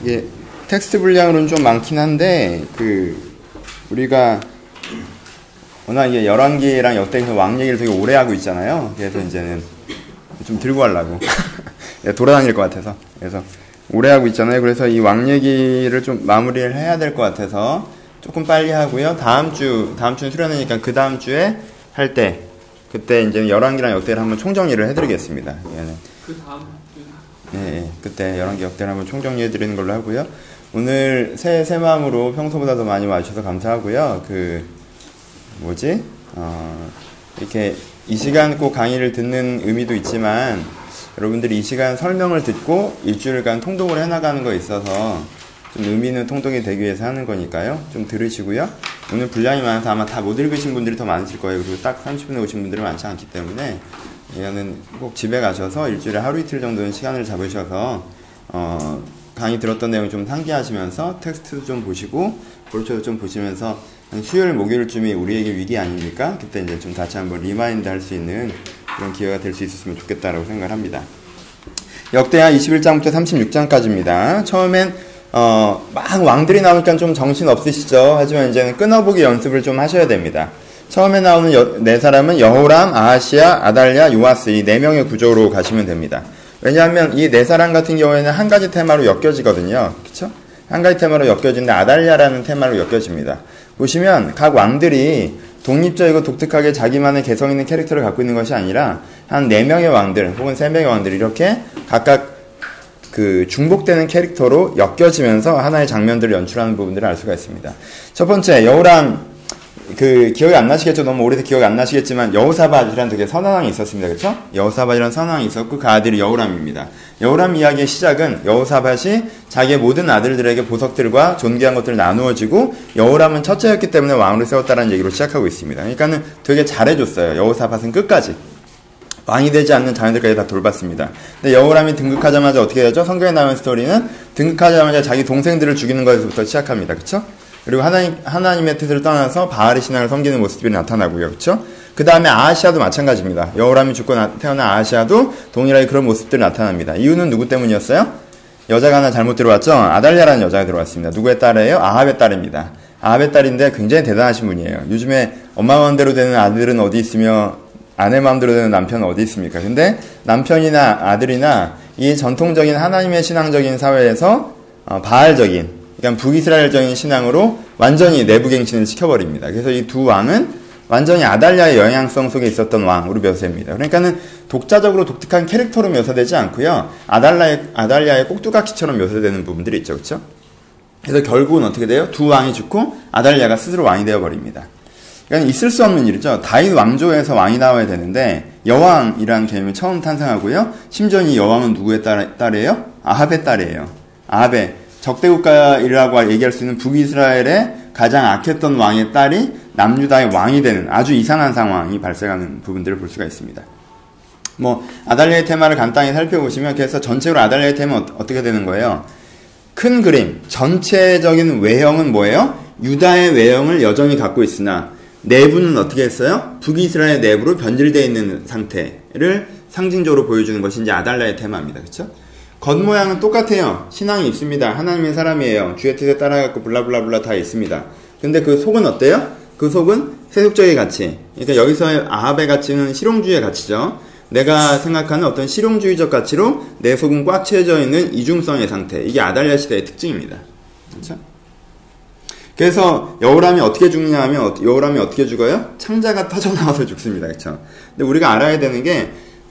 이게 텍스트 분량으로는 좀 많긴 한데 우리가 워낙 이게 열왕기랑 역대기에서 왕 얘기를 되게 오래 하고 있잖아요. 그래서 이제는 좀 들고 가려고 돌아다닐 것 같아서 그래서 오래 하고 있잖아요. 그래서 이 왕 얘기를 좀 마무리를 해야 될 것 같아서 조금 빨리 하고요. 다음 주는 수련회니까 그 다음 주에 할 때 그때 이제 열왕기랑 역대를 한번 총정리를 해드리겠습니다. 그 다음 주? 네, 그때 열왕기 역대를 한번 총정리해드리는 걸로 하고요. 오늘 새 마음으로 평소보다 더 많이 와주셔서 감사하고요. 이렇게 이 시간 꼭 강의를 듣는 의미도 있지만 여러분들이 이 시간 설명을 듣고 일주일간 통독을 해나가는 거에 있어서 좀 의미 있는 통독이 되기 위해서 하는 거니까요. 좀 들으시고요. 오늘 분량이 많아서 아마 다 못 읽으신 분들이 더 많으실 거예요. 그리고 딱 30분에 오신 분들은 많지 않기 때문에 이거는 꼭 집에 가셔서 일주일에 하루 이틀 정도는 시간을 잡으셔서 강의 들었던 내용 좀 상기하시면서 텍스트도 좀 보시고 브로처도 좀 보시면서 수요일 목요일쯤이 우리에게 위기 아닙니까? 그때 이제 좀 다시 한번 리마인드 할 수 있는 그런 기회가 될 수 있었으면 좋겠다라고 생각을 합니다. 역대하 21장부터 36장까지입니다. 처음엔 막 왕들이 나오니까 좀 정신 없으시죠? 하지만 이제는 끊어보기 연습을 좀 하셔야 됩니다. 처음에 나오는 네 사람은 여호람, 아하시야, 아달랴, 요아스 이 네 명의 구조로 가시면 됩니다. 왜냐하면 이 네 사람 같은 경우에는 한 가지 테마로 엮여지거든요. 그쵸? 한 가지 테마로 엮여지는데 아달랴라는 테마로 엮여집니다. 보시면 각 왕들이 독립적이고 독특하게 자기만의 개성 있는 캐릭터를 갖고 있는 것이 아니라 한 4명의 왕들 혹은 3명의 왕들이 이렇게 각각 중복되는 캐릭터로 엮여지면서 하나의 장면들을 연출하는 부분들을 알 수가 있습니다. 첫 번째, 여호람, 기억이 안 나시겠죠? 너무 오래돼서 기억이 안 나시겠지만, 여호사밧이라는 되게 선한 왕이 있었습니다. 그쵸? 여호사밧이라는 선한 왕이 있었고, 그 아들이 여호람입니다. 여호람 이야기의 시작은 여호사밧이 자기의 모든 아들들에게 보석들과 존귀한 것들을 나누어지고, 여호람은 첫째였기 때문에 왕으로 세웠다는 얘기로 시작하고 있습니다. 그러니까는 되게 잘해줬어요. 여호사밧은 끝까지. 왕이 되지 않는 자녀들까지 다 돌봤습니다. 근데 여호람이 등극하자마자 어떻게 되죠? 성경에 나오는 스토리는 등극하자마자 자기 동생들을 죽이는 것에서부터 시작합니다. 그쵸? 그리고 하나님의 뜻을 떠나서 바알의 신앙을 섬기는 모습이 나타나고요. 그쵸? 그 다음에 아하시아도 마찬가지입니다. 여호람이 죽고 태어난 아하시아도 동일하게 그런 모습들이 나타납니다. 이유는 누구 때문이었어요? 여자가 하나 잘못 들어왔죠? 아달랴라는 여자가 들어왔습니다. 누구의 딸이에요? 아합의 딸입니다. 아합의 딸인데 굉장히 대단하신 분이에요. 요즘에 엄마 마음대로 되는 아들은 어디 있으며 아내 마음대로 되는 남편은 어디 있습니까? 근데 남편이나 아들이나 이 전통적인 하나님의 신앙적인 사회에서 바알적인, 그러니까 북이스라엘적인 신앙으로 완전히 내부갱신을 시켜버립니다. 그래서 이 두 왕은 완전히 아달랴의 영향성 속에 있었던 왕으로 묘사됩니다. 그러니까는 독자적으로 독특한 캐릭터로 묘사되지 않고요. 아달랴의 꼭두각시처럼 묘사되는 부분들이 있죠. 그렇죠? 그래서 결국은 어떻게 돼요? 두 왕이 죽고 아달랴가 스스로 왕이 되어버립니다. 그러니까 있을 수 없는 일이죠. 다윗 왕조에서 왕이 나와야 되는데 여왕이라는 개념이 처음 탄생하고요. 심지어 이 여왕은 누구의 딸이에요? 아합의 딸이에요. 아합의 적대국가라고 얘기할 수 있는 북이스라엘의 가장 악했던 왕의 딸이 남유다의 왕이 되는 아주 이상한 상황이 발생하는 부분들을 볼 수가 있습니다. 아달랴의 테마를 간단히 살펴보시면 그래서 전체로 아달랴의 테마는 어떻게 되는 거예요? 큰 그림, 전체적인 외형은 뭐예요? 유다의 외형을 여전히 갖고 있으나 내부는 어떻게 했어요? 북이스라엘 내부로 변질되어 있는 상태를 상징적으로 보여주는 것이 이제 아달랴의 테마입니다. 그렇죠? 겉모양은 똑같아요. 신앙이 있습니다. 하나님의 사람이에요. 주의 뜻에 따라갖고 블라블라블라 다 있습니다. 근데 그 속은 어때요? 그 속은 세속적인 가치. 그러니까 여기서의 아합의 가치는 실용주의의 가치죠. 내가 생각하는 어떤 실용주의적 가치로 내 속은 꽉 채워져 있는 이중성의 상태. 이게 아달랴 시대의 특징입니다. 그렇죠? 그래서 여호람이 어떻게 죽느냐 하면 여호람이 어떻게 죽어요? 창자가 터져나와서 죽습니다. 그렇죠? 근데 우리가 알아야 되는 게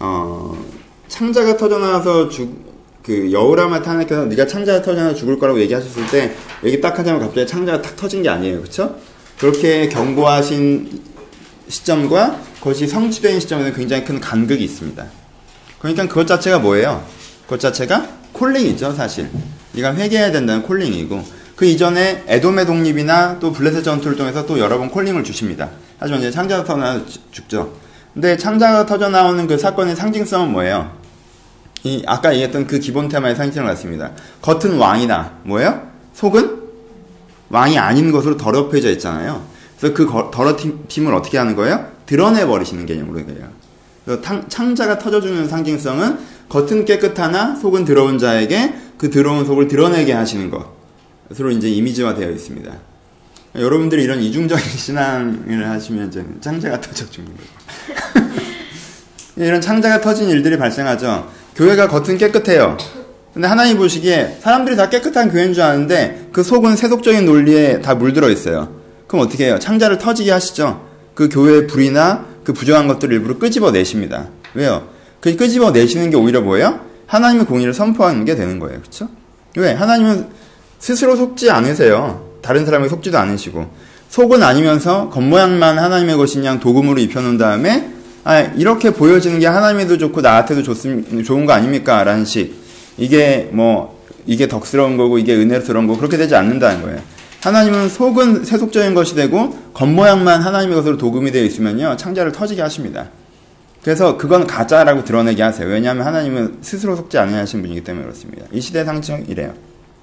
창자가 터져나와서 여호람한테 하나님께서 네가 창자가 터져나와서 죽을 거라고 얘기하셨을 때 얘기 딱 하자면 갑자기 창자가 탁 터진 게 아니에요. 그렇죠? 그렇게 경고하신 시점과 그것이 성취된 시점에는 굉장히 큰 간극이 있습니다. 그러니까 그것 자체가 뭐예요? 그것 자체가 콜링이죠. 사실 네가 회개해야 된다는 콜링이고 그 이전에 에돔의 독립이나 또 블레셋 전투를 통해서 또 여러 번 콜링을 주십니다. 하지만 이제 창자가 터져나와서 죽죠. 근데 창자가 터져나오는 그 사건의 상징성은 뭐예요? 아까 얘기했던 그 기본 테마의 상징을 갖습니다. 겉은 왕이다. 뭐예요? 속은 왕이 아닌 것으로 더럽혀져 있잖아요. 그래서 그 더럽힘을 어떻게 하는 거예요? 드러내버리시는 개념으로 해요. 그래서 창자가 터져주는 상징성은 겉은 깨끗하나 속은 더러운 자에게 그 들어온 속을 드러내게 하시는 것으로 이제 이미지화 되어 있습니다. 여러분들이 이런 이중적인 신앙을 하시면 이제 창자가 터져 죽는 거죠. 이런 창자가 터진 일들이 발생하죠. 교회가 겉은 깨끗해요. 근데 하나님 보시기에 사람들이 다 깨끗한 교회인 줄 아는데 그 속은 세속적인 논리에 다 물들어 있어요. 그럼 어떻게 해요? 창자를 터지게 하시죠. 그 교회의 불이나 그 부정한 것들을 일부러 끄집어내십니다. 왜요? 그 끄집어내시는 게 오히려 뭐예요? 하나님의 공의를 선포하는 게 되는 거예요. 그렇죠? 왜? 하나님은 스스로 속지 않으세요. 다른 사람에게 속지도 않으시고 속은 아니면서 겉모양만 하나님의 것인 양 도금으로 입혀놓은 다음에 이렇게 보여지는 게 하나님에도 좋고 나한테도 좋은 거 아닙니까? 라는 식. 이게 덕스러운 거고 이게 은혜스러운 거고 그렇게 되지 않는다는 거예요. 하나님은 속은 세속적인 것이 되고 겉모양만 하나님의 것으로 도금이 되어 있으면요 창자를 터지게 하십니다. 그래서 그건 가짜라고 드러내게 하세요. 왜냐하면 하나님은 스스로 속지 않으신 분이기 때문에 그렇습니다. 이 시대의 상징은 이래요.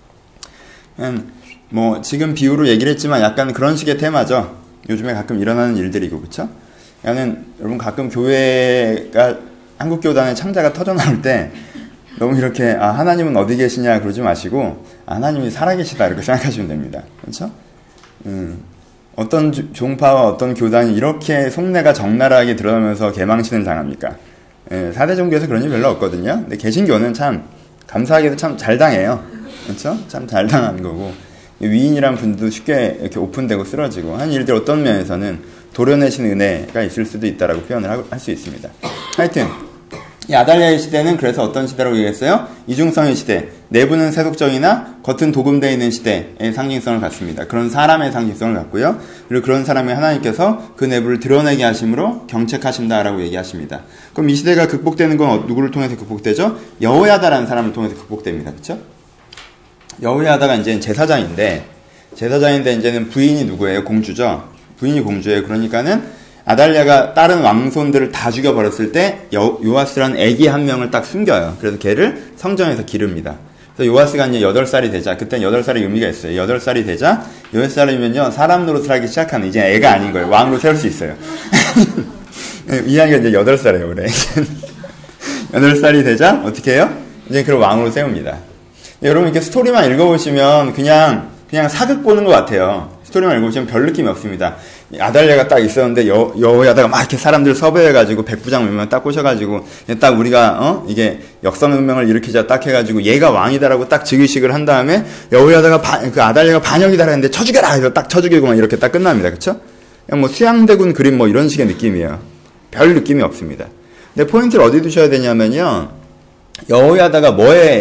지금 비유로 얘기를 했지만 약간 그런 식의 테마죠. 요즘에 가끔 일어나는 일들이고, 그쵸? 여러분 가끔 교회가, 한국교단의 창자가 터져 나올 때, 너무 이렇게, 하나님은 어디 계시냐 그러지 마시고, 하나님이 살아계시다 이렇게 생각하시면 됩니다. 그쵸? 어떤 종파와 어떤 교단이 이렇게 속내가 적나라하게 드러나면서 개망신을 당합니까? 4대 종교에서 그런 일 별로 없거든요. 근데 개신교는 참, 감사하게도 참 잘 당해요. 그쵸? 참 잘 당하는 거고. 위인이란 분도 쉽게 이렇게 오픈되고 쓰러지고 한 일들 어떤 면에서는 도려내신 은혜가 있을 수도 있다라고 표현을 할 수 있습니다. 하여튼 이 아달랴의 시대는 그래서 어떤 시대라고 얘기했어요? 이중성의 시대, 내부는 세속적이나 겉은 도금되어 있는 시대의 상징성을 갖습니다. 그런 사람의 상징성을 갖고요. 그리고 그런 사람의 하나님께서 그 내부를 드러내게 하심으로 경책하신다라고 얘기하십니다. 그럼 이 시대가 극복되는 건 누구를 통해서 극복되죠? 여호야다라는 사람을 통해서 극복됩니다. 그렇죠? 여호야다가 이제는 제사장인데 이제는 부인이 누구예요? 공주죠. 부인이 공주예요. 그러니까는 아달랴가 다른 왕손들을 다 죽여버렸을 때 요아스라는 애기 한 명을 딱 숨겨요. 그래서 걔를 성전에서 기릅니다. 그래서 요아스가 이제 8살이 되자, 그땐 8살의 의미가 있어요. 8살이 되자, 8살이면요 사람 노릇을 하기 시작하는, 이제 애가 아닌 거예요. 왕으로 세울 수 있어요. 이야기가 이제 8살이에요, 올해. 8살이 되자 어떻게 해요? 이제 그걸 왕으로 세웁니다. 여러분 이렇게 스토리만 읽어보시면 그냥 사극 보는 것 같아요. 스토리만 읽어보시면 별 느낌이 없습니다. 아달랴가 딱 있었는데 여호야다가 막 이렇게 사람들 섭외해가지고 백부장 몇 명 딱 꼬셔가지고 딱 우리가 이게 역사문명을 일으키자 딱 해가지고 얘가 왕이다라고 딱 즉위식을 한 다음에 여호야다가 그 아달랴가 반역이다라 했는데 쳐 죽여라 해서 딱 쳐 죽이고만 이렇게 딱 끝납니다. 그쵸? 그냥 수양대군 그림 이런 식의 느낌이에요. 별 느낌이 없습니다. 근데 포인트를 어디 두셔야 되냐면요, 여호야다가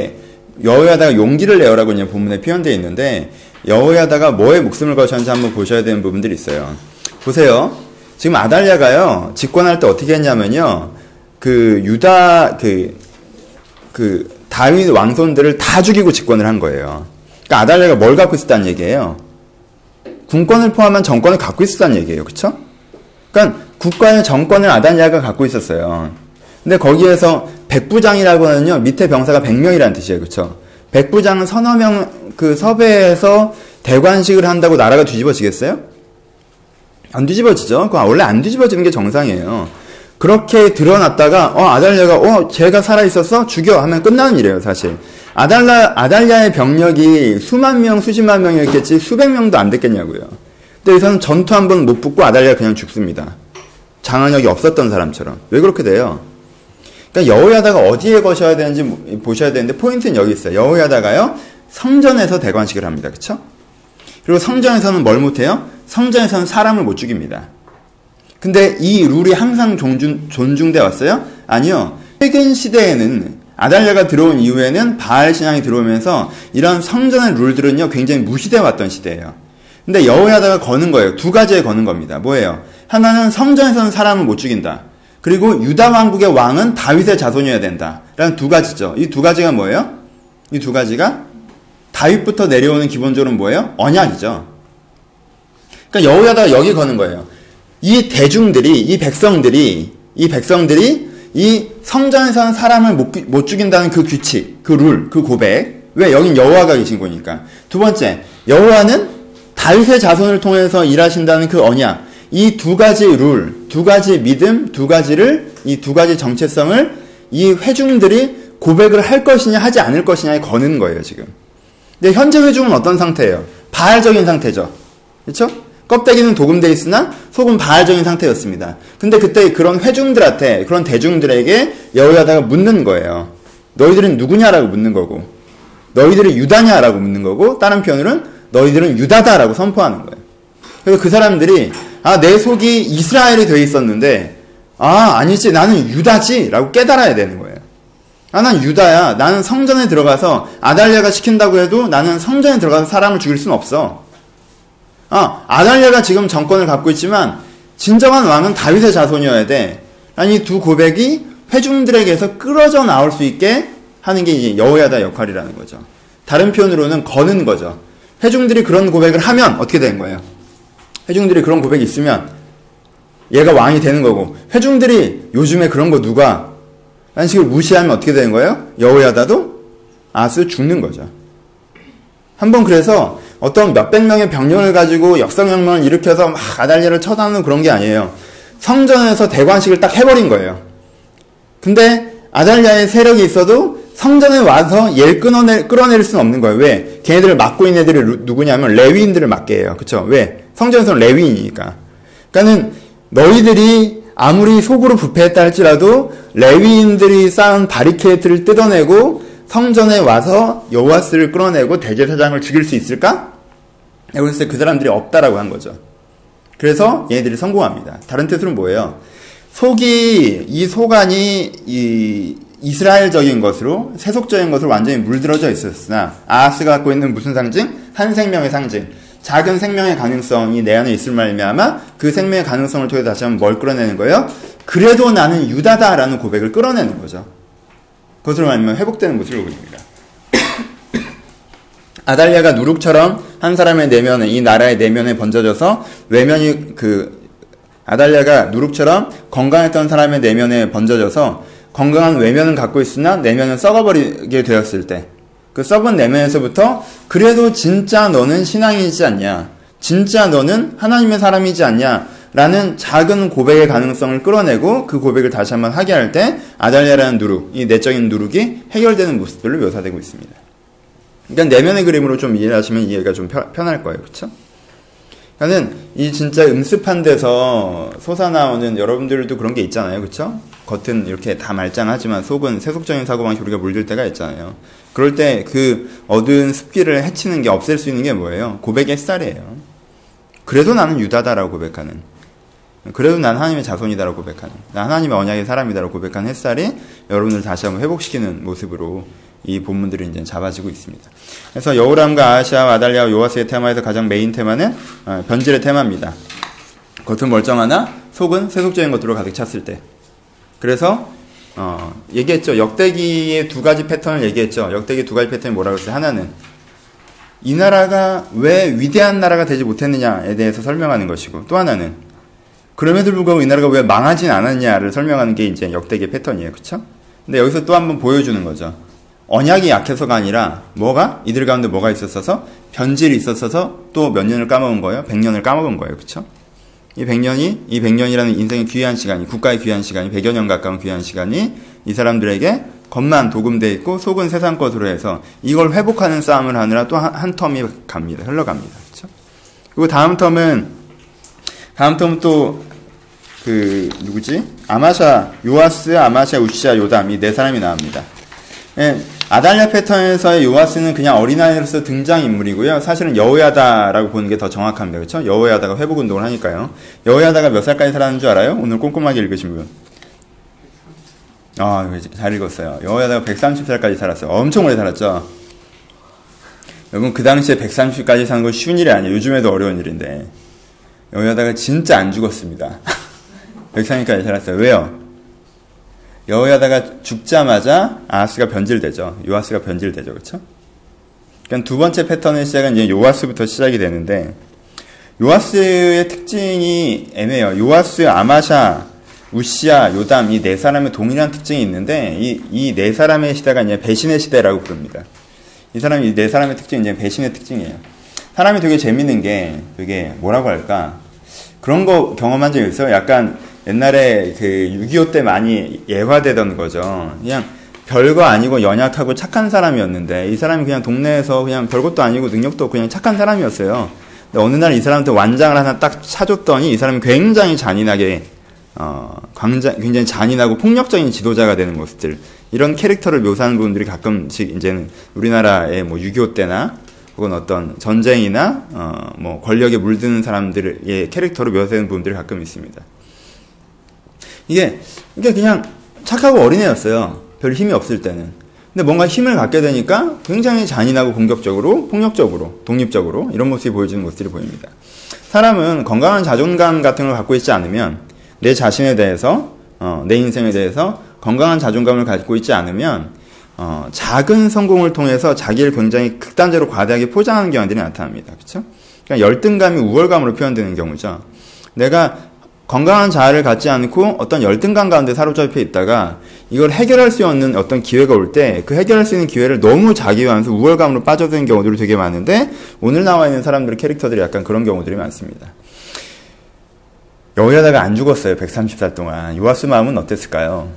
용기를 내어라고 그냥 본문에 표현되어 있는데 여호야다가 뭐에 목숨을 거셨는지 한번 보셔야 되는 부분들이 있어요. 보세요. 지금 아달랴가요 집권할 때 어떻게 했냐면요, 그 유다 그 다윗 왕손들을 다 죽이고 집권을 한 거예요. 그러니까 아달랴가 뭘 갖고 있었다는 얘기예요? 군권을 포함한 정권을 갖고 있었다는 얘기예요. 그쵸? 그러니까 국가의 정권을 아달랴가 갖고 있었어요. 근데 거기에서 백부장이라고 하면요, 밑에 병사가 100명이라는 뜻이에요. 그쵸? 백부장은 서너 명, 섭외해서 대관식을 한다고 나라가 뒤집어지겠어요? 안 뒤집어지죠? 원래 안 뒤집어지는 게 정상이에요. 그렇게 드러났다가, 아달랴가, 쟤가 살아있었어? 죽여! 하면 끝나는 일이에요, 사실. 아달랴의 병력이 수만 명, 수십만 명이었겠지, 수백 명도 안 됐겠냐고요. 근데 여기서는 전투 한 번 못 붙고 아달랴가 그냥 죽습니다. 장악력이 없었던 사람처럼. 왜 그렇게 돼요? 그러니까 여호야다가 어디에 거셔야 되는지 보셔야 되는데 포인트는 여기 있어요. 여호야다가요 성전에서 대관식을 합니다. 그쵸? 그리고 성전에서는 뭘 못해요? 성전에서는 사람을 못 죽입니다. 근데 이 룰이 항상 존중돼 왔어요? 아니요. 최근 시대에는 아달랴가 들어온 이후에는 바알 신앙이 들어오면서 이런 성전의 룰들은요 굉장히 무시돼 왔던 시대예요. 근데 여호야다가 거는 거예요. 두 가지에 거는 겁니다. 뭐예요? 하나는 성전에서는 사람을 못 죽인다. 그리고 유다 왕국의 왕은 다윗의 자손이어야 된다. 라는 두 가지죠. 이 두 가지가 뭐예요? 이 두 가지가 다윗부터 내려오는 기본적으로 뭐예요? 언약이죠. 그러니까 여호야다가 여기 거는 거예요. 이 대중들이, 이 백성들이 이 성전에서는 사람을 못 죽인다는 그 규칙, 그 룰, 그 고백. 왜? 여긴 여호와가 계신 거니까. 두 번째, 여호와는 다윗의 자손을 통해서 일하신다는 그 언약. 이 두 가지 룰, 두 가지 믿음, 이 두 가지 정체성을 이 회중들이 고백을 할 것이냐 하지 않을 것이냐에 거는 거예요, 지금. 근데 현재 회중은 어떤 상태예요? 바알적인 상태죠. 그렇죠? 껍데기는 도금돼 있으나 속은 바알적인 상태였습니다. 근데 그때 그런 회중들한테, 그런 대중들에게 여호야다가 묻는 거예요. 너희들은 누구냐라고 묻는 거고, 너희들이 유다냐라고 묻는 거고, 다른 표현으로는 너희들은 유다다라고 선포하는 거예요. 그래서 그 사람들이 내 속이 이스라엘이 되어 있었는데 아니지, 나는 유다지 라고 깨달아야 되는 거예요. 난 유다야. 나는 성전에 들어가서 아달랴가 시킨다고 해도 나는 성전에 들어가서 사람을 죽일 수는 없어. 아달랴가 지금 정권을 갖고 있지만 진정한 왕은 다윗의 자손이어야 돼. 이 두 고백이 회중들에게서 끌어져 나올 수 있게 하는 게 이제 여호야다 역할이라는 거죠. 다른 표현으로는 거는 거죠. 회중들이 그런 고백을 하면 어떻게 되는 거예요? 회중들이 그런 고백이 있으면 얘가 왕이 되는 거고, 회중들이 요즘에 그런 거 누가 라는 식으로 무시하면 어떻게 되는 거예요? 여호야다도 아하스 죽는 거죠. 한번 그래서 어떤 몇백 명의 병력을 가지고 역사혁명을 일으켜서 막 아달랴를 쳐다보는 그런 게 아니에요. 성전에서 대관식을 딱 해버린 거예요. 근데 아달랴의 세력이 있어도 성전에 와서 얘를 끌어낼 수는 없는 거예요. 왜? 걔네들을 맡고 있는 애들이 누구냐면 레위인들을 맡게 해요. 그쵸? 왜? 성전에서는 레위인이니까. 그러니까는 너희들이 아무리 속으로 부패했다 할지라도 레위인들이 쌓은 바리케이트를 뜯어내고 성전에 와서 여호와스를 끌어내고 대제사장을 죽일 수 있을까? 그래서 그 사람들이 없다라고 한 거죠. 그래서 얘네들이 성공합니다. 다른 뜻으로는 뭐예요? 이 속안이 이스라엘적인 것으로, 세속적인 것으로 완전히 물들어져 있었으나, 아하스가 갖고 있는 무슨 상징? 한 생명의 상징. 작은 생명의 가능성이 내 안에 있을 말미암아 그 생명의 가능성을 통해 다시 한번 뭘 끌어내는 거예요? 그래도 나는 유다다라는 고백을 끌어내는 거죠. 그것으로 말미암아 회복되는 모습을 보입니다. 아달랴가 누룩처럼 한 사람의 내면에, 이 나라의 내면에 번져져서 외면이 아달랴가 누룩처럼 건강했던 사람의 내면에 번져져서 건강한 외면은 갖고 있으나 내면은 썩어버리게 되었을 때, 그 썩은 내면에서부터 그래도 진짜 너는 신앙이지 않냐, 진짜 너는 하나님의 사람이지 않냐 라는 작은 고백의 가능성을 끌어내고 그 고백을 다시 한번 하게 할 때 아달랴라는 누룩, 이 내적인 누룩이 해결되는 모습들로 묘사되고 있습니다. 그러니까 내면의 그림으로 좀 이해를 하시면 이해가 좀 편할 거예요. 그렇죠? 그러니까 이 진짜 음습한 데서 솟아나오는, 여러분들도 그런 게 있잖아요. 그렇죠? 겉은 이렇게 다 말짱하지만 속은 세속적인 사고방식 우리가 물들 때가 있잖아요. 그럴 때 그 얻은 습기를 해치는 게, 없앨 수 있는 게 뭐예요? 고백의 햇살이에요. 그래도 나는 유다다라고 고백하는, 그래도 난 하나님의 자손이다라고 고백하는, 난 하나님의 언약의 사람이다라고 고백하는 햇살이 여러분을 다시 한번 회복시키는 모습으로 이 본문들이 이제 잡아지고 있습니다. 그래서 여호람과 아하시아와 아달랴와 요아스의 테마에서 가장 메인 테마는 변질의 테마입니다. 겉은 멀쩡하나 속은 세속적인 것들로 가득 찼을 때. 그래서 얘기했죠. 역대기의 두 가지 패턴을 얘기했죠. 역대기 두 가지 패턴이 뭐라고 했어요? 하나는 이 나라가 왜 위대한 나라가 되지 못했느냐에 대해서 설명하는 것이고, 또 하나는 그럼에도 불구하고 이 나라가 왜 망하진 않았냐를 설명하는 게 이제 역대기의 패턴이에요. 그렇죠? 근데 여기서 또 한번 보여주는 거죠. 언약이 약해서가 아니라 이들 가운데 뭐가 있었어서? 변질이 있었어서 또 몇 년을 까먹은 거예요? 100년을 까먹은 거예요. 그렇죠? 이 100년이라는 인생의 귀한 시간이, 국가의 귀한 시간이, 100여 년 가까운 귀한 시간이 이 사람들에게 겉만 도금되어 있고 속은 세상 것으로 해서 이걸 회복하는 싸움을 하느라 또 한 텀이 흘러갑니다. 그렇죠? 그리고 다음 텀은 또 누구지? 요아스, 아마샤, 우시아, 요담, 이 네 사람이 나옵니다. 예, 아달랴 패턴에서의 요아스는 그냥 어린아이로서 등장인물이고요. 사실은 여호야다라고 보는 게 더 정확합니다. 그렇죠? 여호야다가 회복운동을 하니까요. 여호야다가 몇 살까지 살았는 줄 알아요? 오늘 꼼꼼하게 읽으신 분. 잘 읽었어요. 여호야다가 130살까지 살았어요. 엄청 오래 살았죠? 여러분, 그 당시에 130까지 사는 건 쉬운 일이 아니에요. 요즘에도 어려운 일인데. 여호야다가 진짜 안 죽었습니다. 130까지 살았어요. 왜요? 여호야다가 죽자마자 아하스가 변질되죠. 요아스가 변질되죠. 그렇죠? 그러니까 두 번째 패턴의 시작은 이제 요아스부터 시작이 되는데, 요아스의 특징이 애매해요. 요아스, 아마샤, 우시아, 요담, 이 네 사람의 동일한 특징이 있는데, 이 네 사람의 시대가 이제 배신의 시대라고 부릅니다. 이 네 사람의 특징이 이제 배신의 특징이에요. 사람이 되게 재밌는 게, 되게 뭐라고 할까? 그런 거 경험한 적이 있어요. 약간 옛날에 6.25 때 많이 예화되던 거죠. 그냥 별거 아니고 연약하고 착한 사람이었는데 이 사람이 그냥 동네에서 그냥 별것도 아니고 능력도 없고 그냥 착한 사람이었어요. 근데 어느 날 이 사람한테 완장을 하나 딱 사줬더니 이 사람이 굉장히 잔인하게 굉장히 잔인하고 폭력적인 지도자가 되는 모습들, 이런 캐릭터를 묘사하는 분들이 가끔씩 이제는 우리나라의 뭐 6.25 때나 혹은 어떤 전쟁이나 뭐 권력에 물드는 사람들의 캐릭터로 묘사하는 분들이 가끔 있습니다. 이게 그냥 착하고 어린애였어요. 별 힘이 없을 때는. 근데 뭔가 힘을 갖게 되니까 굉장히 잔인하고 공격적으로, 폭력적으로, 독립적으로 이런 모습이 보여지는 모습들이 보입니다. 사람은 건강한 자존감 같은 걸 갖고 있지 않으면, 내 자신에 대해서, 내 인생에 대해서 건강한 자존감을 갖고 있지 않으면 작은 성공을 통해서 자기를 굉장히 극단적으로 과대하게 포장하는 경향들이 나타납니다. 그렇죠? 그러니까 열등감이 우월감으로 표현되는 경우죠. 내가 건강한 자아를 갖지 않고 어떤 열등감 가운데 사로잡혀 있다가 이걸 해결할 수 없는 어떤 기회가 올 때 그 해결할 수 있는 기회를 너무 자기화하면서 우월감으로 빠져드는 경우들이 되게 많은데, 오늘 나와 있는 사람들의 캐릭터들이 약간 그런 경우들이 많습니다. 여호야다가 안 죽었어요. 130살 동안. 요아스 마음은 어땠을까요?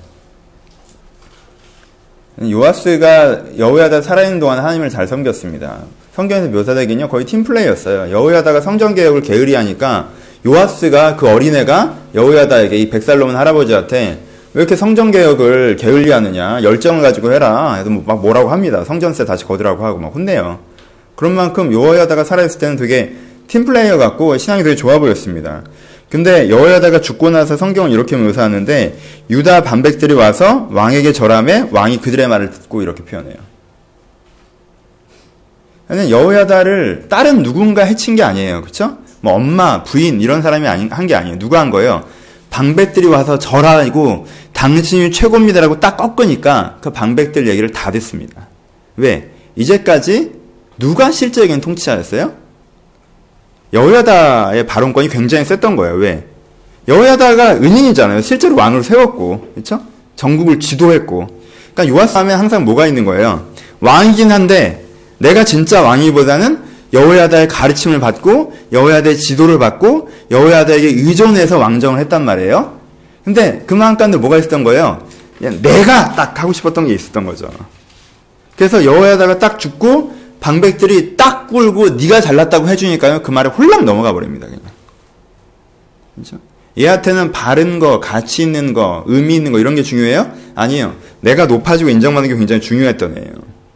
요아스가 여호야다 살아있는 동안 하나님을 잘 섬겼습니다. 성경에서 묘사되긴요 거의 팀플레이였어요. 여호야다가 성전개혁을 게으리하니까 요아스가, 그 어린애가 여호야다에게, 이 100살 넘은 할아버지한테 왜 이렇게 성전개혁을 게을리하느냐, 열정을 가지고 해라 해서 막 뭐라고 합니다. 성전세 다시 거두라고 하고 막 혼내요. 그런 만큼 여호야다가 살아있을 때는 되게 팀플레이어 같고 신앙이 되게 좋아 보였습니다. 근데 여호야다가 죽고 나서 성경은 이렇게 묘사하는데, 유다 반백들이 와서 왕에게 절하매 왕이 그들의 말을 듣고, 이렇게 표현해요. 여호야다를 다른 누군가 해친 게 아니에요. 그렇죠? 뭐 엄마, 부인 이런 사람이 한 게 아니에요. 누가 한 거예요? 방백들이 와서 절하고 당신이 최고입니다라고 딱 꺾으니까 그 방백들 얘기를 다 듣습니다. 왜? 이제까지 누가 실제적인 통치자였어요? 여호야다의 발언권이 굉장히 셌던 거예요. 왜? 여호야다가 은인이잖아요. 실제로 왕을 세웠고, 그렇죠? 전국을 지도했고. 그러니까 요아스 하면 항상 뭐가 있는 거예요? 왕이긴 한데 내가 진짜 왕이보다는 여호야다의 가르침을 받고 여호야다의 지도를 받고 여호야다에게 의존해서 왕정을 했단 말이에요. 근데 그만큼도 뭐가 있었던 거예요? 그냥 내가 딱 하고 싶었던 게 있었던 거죠. 그래서 여호야다가 딱 죽고 방백들이 딱 굴고 네가 잘났다고 해주니까요, 그 말에 홀랑 넘어가 버립니다. 그냥. 그렇죠? 얘한테는 바른 거, 가치 있는 거, 의미 있는 거 이런 게 중요해요? 아니에요. 내가 높아지고 인정받는 게 굉장히 중요했던 애예요.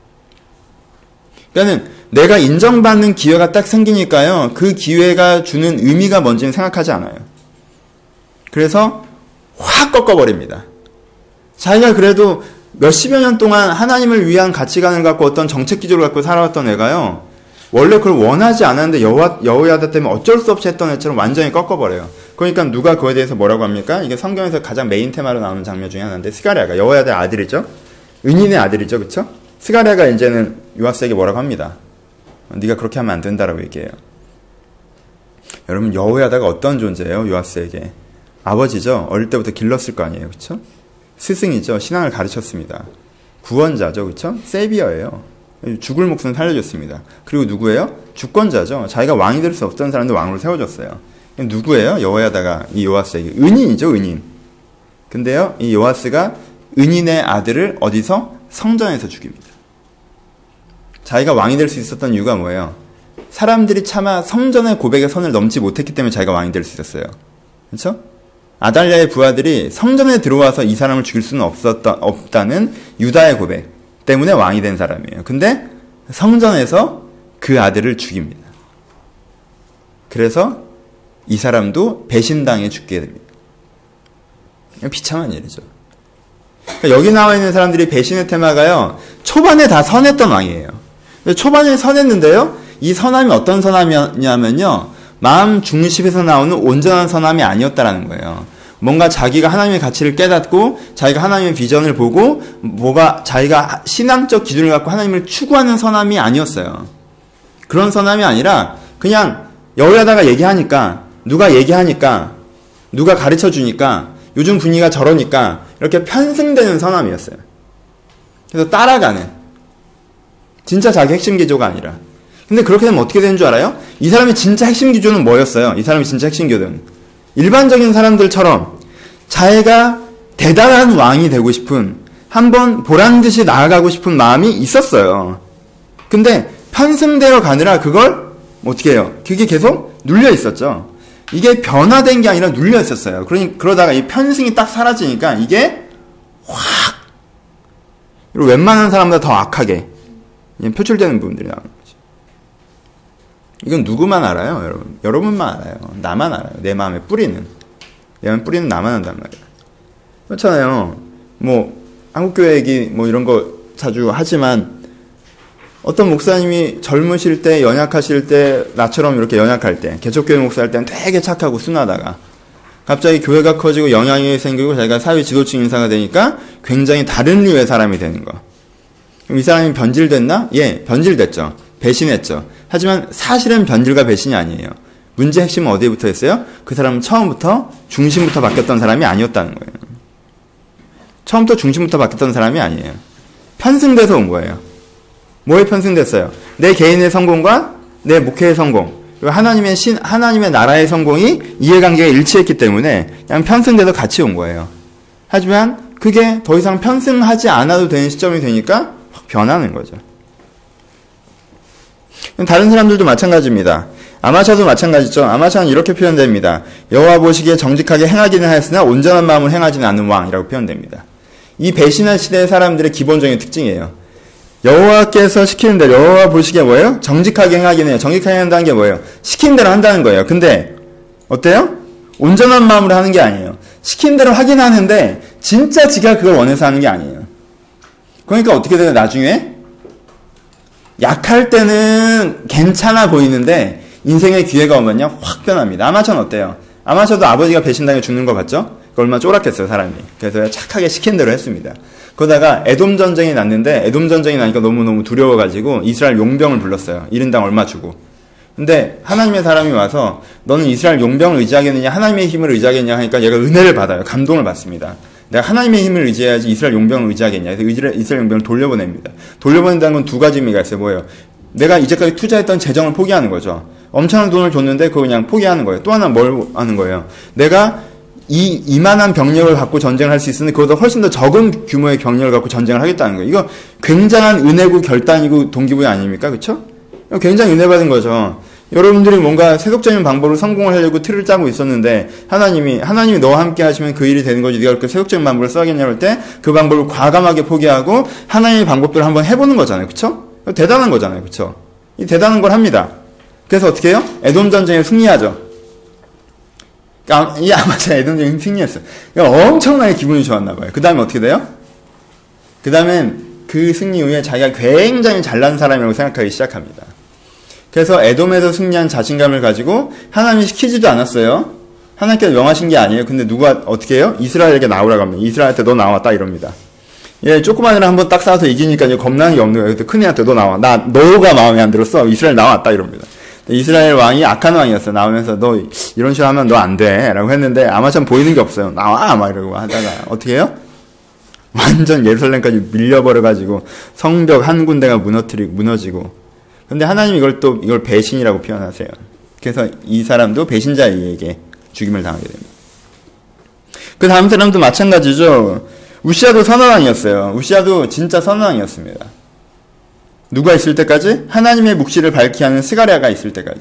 그러니까는 내가 인정받는 기회가 딱 생기니까요, 그 기회가 주는 의미가 뭔지는 생각하지 않아요. 그래서 확 꺾어버립니다. 자기가 그래도 몇십여 년 동안 하나님을 위한 가치관을 갖고 어떤 정책 기조를 갖고 살아왔던 애가요, 원래 그걸 원하지 않았는데 여호야다 때문에 어쩔 수 없이 했던 애처럼 완전히 꺾어버려요. 그러니까 누가 그거에 대해서 뭐라고 합니까? 이게 성경에서 가장 메인 테마로 나오는 장면 중에 하나인데, 스가랴가 여호야다의 아들이죠. 은인의 아들이죠. 그렇죠? 스가랴가 이제는 요아스에게 뭐라고 합니다. 네가 그렇게 하면 안 된다라고 얘기해요. 여러분, 여호야다가 어떤 존재예요? 요아스에게 아버지죠. 어릴 때부터 길렀을 거 아니에요. 그렇죠? 스승이죠. 신앙을 가르쳤습니다. 구원자죠. 그렇죠? 세비어예요. 죽을 목숨 살려줬습니다. 그리고 누구예요? 주권자죠. 자기가 왕이 될 수 없던 사람들 왕으로 세워줬어요. 누구예요? 여호야다가 이 요아스에게 은인이죠. 은인. 근데요, 이 요아스가 은인의 아들을 어디서? 성전에서 죽입니다. 자기가 왕이 될 수 있었던 이유가 뭐예요? 사람들이 차마 성전의 고백의 선을 넘지 못했기 때문에 자기가 왕이 될 수 있었어요. 그렇죠? 아달랴의 부하들이 성전에 들어와서 이 사람을 죽일 수는 없다는 유다의 고백 때문에 왕이 된 사람이에요. 근데 성전에서 그 아들을 죽입니다. 그래서 이 사람도 배신당해 죽게 됩니다. 비참한 일이죠. 그러니까 여기 나와 있는 사람들이 배신의 테마가요, 초반에 다 선했던 왕이에요. 초반에 선했는데요, 이 선함이 어떤 선함이냐면요, 마음 중심에서 나오는 온전한 선함이 아니었다라는 거예요. 뭔가 자기가 하나님의 가치를 깨닫고 자기가 하나님의 비전을 보고 자기가 신앙적 기준을 갖고 하나님을 추구하는 선함이 아니었어요. 그런 선함이 아니라 그냥 여호야다가 얘기하니까, 누가 가르쳐주니까, 요즘 분위기가 저러니까 이렇게 편승되는 선함이었어요. 그래서 따라가는, 진짜 자기 핵심 기조가 아니라. 근데 그렇게 되면 어떻게 되는 줄 알아요? 이 사람의 진짜 핵심 기조는 뭐였어요? 이 사람의 진짜 핵심 기조는 일반적인 사람들처럼 자기가 대단한 왕이 되고 싶은, 한번 보란 듯이 나아가고 싶은 마음이 있었어요. 근데 편승되어 가느라 그걸 어떻게 해요? 그게 계속 눌려 있었죠. 이게 변화된 게 아니라 눌려 있었어요. 그러다가 이 편승이 딱 사라지니까 이게 확 웬만한 사람보다 더 악하게 표출되는 부분들이 나오는 거죠. 이건 누구만 알아요, 여러분? 여러분만 알아요. 나만 알아요. 내 마음의 뿌리는. 내 마음의 뿌리는 나만 한단 말이에요. 그렇잖아요. 한국교회 얘기 이런 거 자주 하지만 어떤 목사님이 젊으실 때, 연약하실 때, 나처럼 이렇게 연약할 때, 개척교회 목사 할 때는 되게 착하고 순하다가 갑자기 교회가 커지고 영향이 생기고 자기가 사회 지도층 인사가 되니까 굉장히 다른 류의 사람이 되는 거. 그럼 이 사람이 변질됐나? 예, 변질됐죠. 배신했죠. 하지만 사실은 변질과 배신이 아니에요. 문제 핵심은 어디에 붙어 있어요? 그 사람은 처음부터 중심부터 바뀌었던 사람이 아니었다는 거예요. 처음부터 중심부터 바뀌었던 사람이 아니에요. 편승돼서 온 거예요. 뭐에 편승됐어요? 내 개인의 성공과 내 목회의 성공, 그리고 하나님의 나라의 성공이 이해관계가 일치했기 때문에 그냥 편승돼서 같이 온 거예요. 하지만 그게 더 이상 편승하지 않아도 되는 시점이 되니까 확 변하는 거죠. 다른 사람들도 마찬가지입니다. 아마샤도 마찬가지죠. 아마샤는 이렇게 표현됩니다. 여호와 보시기에 정직하게 행하기는 하였으나 온전한 마음을 행하지는 않는 왕이라고 표현됩니다. 이 배신한 시대의 사람들의 기본적인 특징이에요. 여호와께서 시키는 대로, 여호와 보시기에 뭐예요? 정직하게 행하기는 해요. 정직하게 한다는 게 뭐예요? 시킨 대로 한다는 거예요. 근데 어때요? 온전한 마음으로 하는 게 아니에요. 시킨 대로 하긴 하는데 진짜 지가 그걸 원해서 하는 게 아니에요. 그러니까 어떻게 돼요? 나중에 약할 때는 괜찮아 보이는데 인생의 기회가 오면요 확 변합니다. 아마샤는 어때요? 아마샤도 아버지가 배신당해 죽는 거 봤죠? 얼마나 쫄았겠어요, 사람이. 그래서 착하게 시킨 대로 했습니다. 그러다가 에돔 전쟁이 났는데, 에돔 전쟁이 나니까 너무너무 두려워가지고 이스라엘 용병을 불렀어요. 1인당 얼마 주고. 근데 하나님의 사람이 와서 너는 이스라엘 용병을 의지하겠느냐, 하나님의 힘을 의지하겠냐 하니까 얘가 은혜를 받아요. 감동을 받습니다. 내가 하나님의 힘을 의지해야지 이스라엘 용병을 의지하겠냐. 그래서 이스라엘 용병을 돌려보냅니다. 돌려보낸다는 건 두 가지 의미가 있어요. 뭐예요? 내가 이제까지 투자했던 재정을 포기하는 거죠. 엄청난 돈을 줬는데 그거 그냥 포기하는 거예요. 또 하나 뭘 하는 거예요? 내가 이만한 병력을 갖고 전쟁을 할 수 있으니 그보다 훨씬 더 적은 규모의 병력을 갖고 전쟁을 하겠다는 거예요. 이거 굉장한 은혜고 결단이고 동기부여 아닙니까? 그렇죠? 굉장히 은혜 받은 거죠. 여러분들이 뭔가 세속적인 방법으로 성공을 하려고 틀을 짜고 있었는데 하나님이 너와 함께 하시면 그 일이 되는 거지. 네가 그렇게 세속적인 방법을 써야겠냐고 할 때 그 방법을 과감하게 포기하고 하나님의 방법대로 한번 해보는 거잖아요. 그렇죠? 대단한 거잖아요. 그렇죠? 이 대단한 걸 합니다. 그래서 어떻게 해요? 에돔 전쟁에 승리하죠. 이 아마샤 에돔 전쟁에 승리했어요. 그러니까 엄청나게 기분이 좋았나 봐요. 그 다음에 어떻게 돼요? 그 다음엔 그 승리 후에 자기가 굉장히 잘난 사람이라고 생각하기 시작합니다. 그래서 에돔에서 승리한 자신감을 가지고 하나님이 시키지도 않았어요. 하나님께서 명하신 게 아니에요. 근데 누가 어떻게 해요? 이스라엘에게 나오라고 합니다. 이스라엘한테 너 나와 딱 이럽니다. 예, 조그만 애를 한번 딱 싸워서 이기니까 이제 겁나는 게 없는 거예요. 그때 큰 애한테 너 나와. 너가 마음에 안 들었어. 이스라엘 나와 딱 이럽니다. 이스라엘 왕이 악한 왕이었어요. 나오면서 너 이런 식으로 하면 너 안 돼. 라고 했는데 아마참 보이는 게 없어요. 나와! 막 이러고 하다가 어떻게 해요? 완전 예루살렘까지 밀려버려가지고 성벽 한 군데가 무너지고. 근데 하나님 이걸 배신이라고 표현하세요. 그래서 이 사람도 배신자에게 죽임을 당하게 됩니다. 그 다음 사람도 마찬가지죠. 우시아도 선언왕이었어요. 우시아도 진짜 선언왕이었습니다. 누가 있을 때까지? 하나님의 묵시를 밝히 하는 스가랴가 있을 때까지.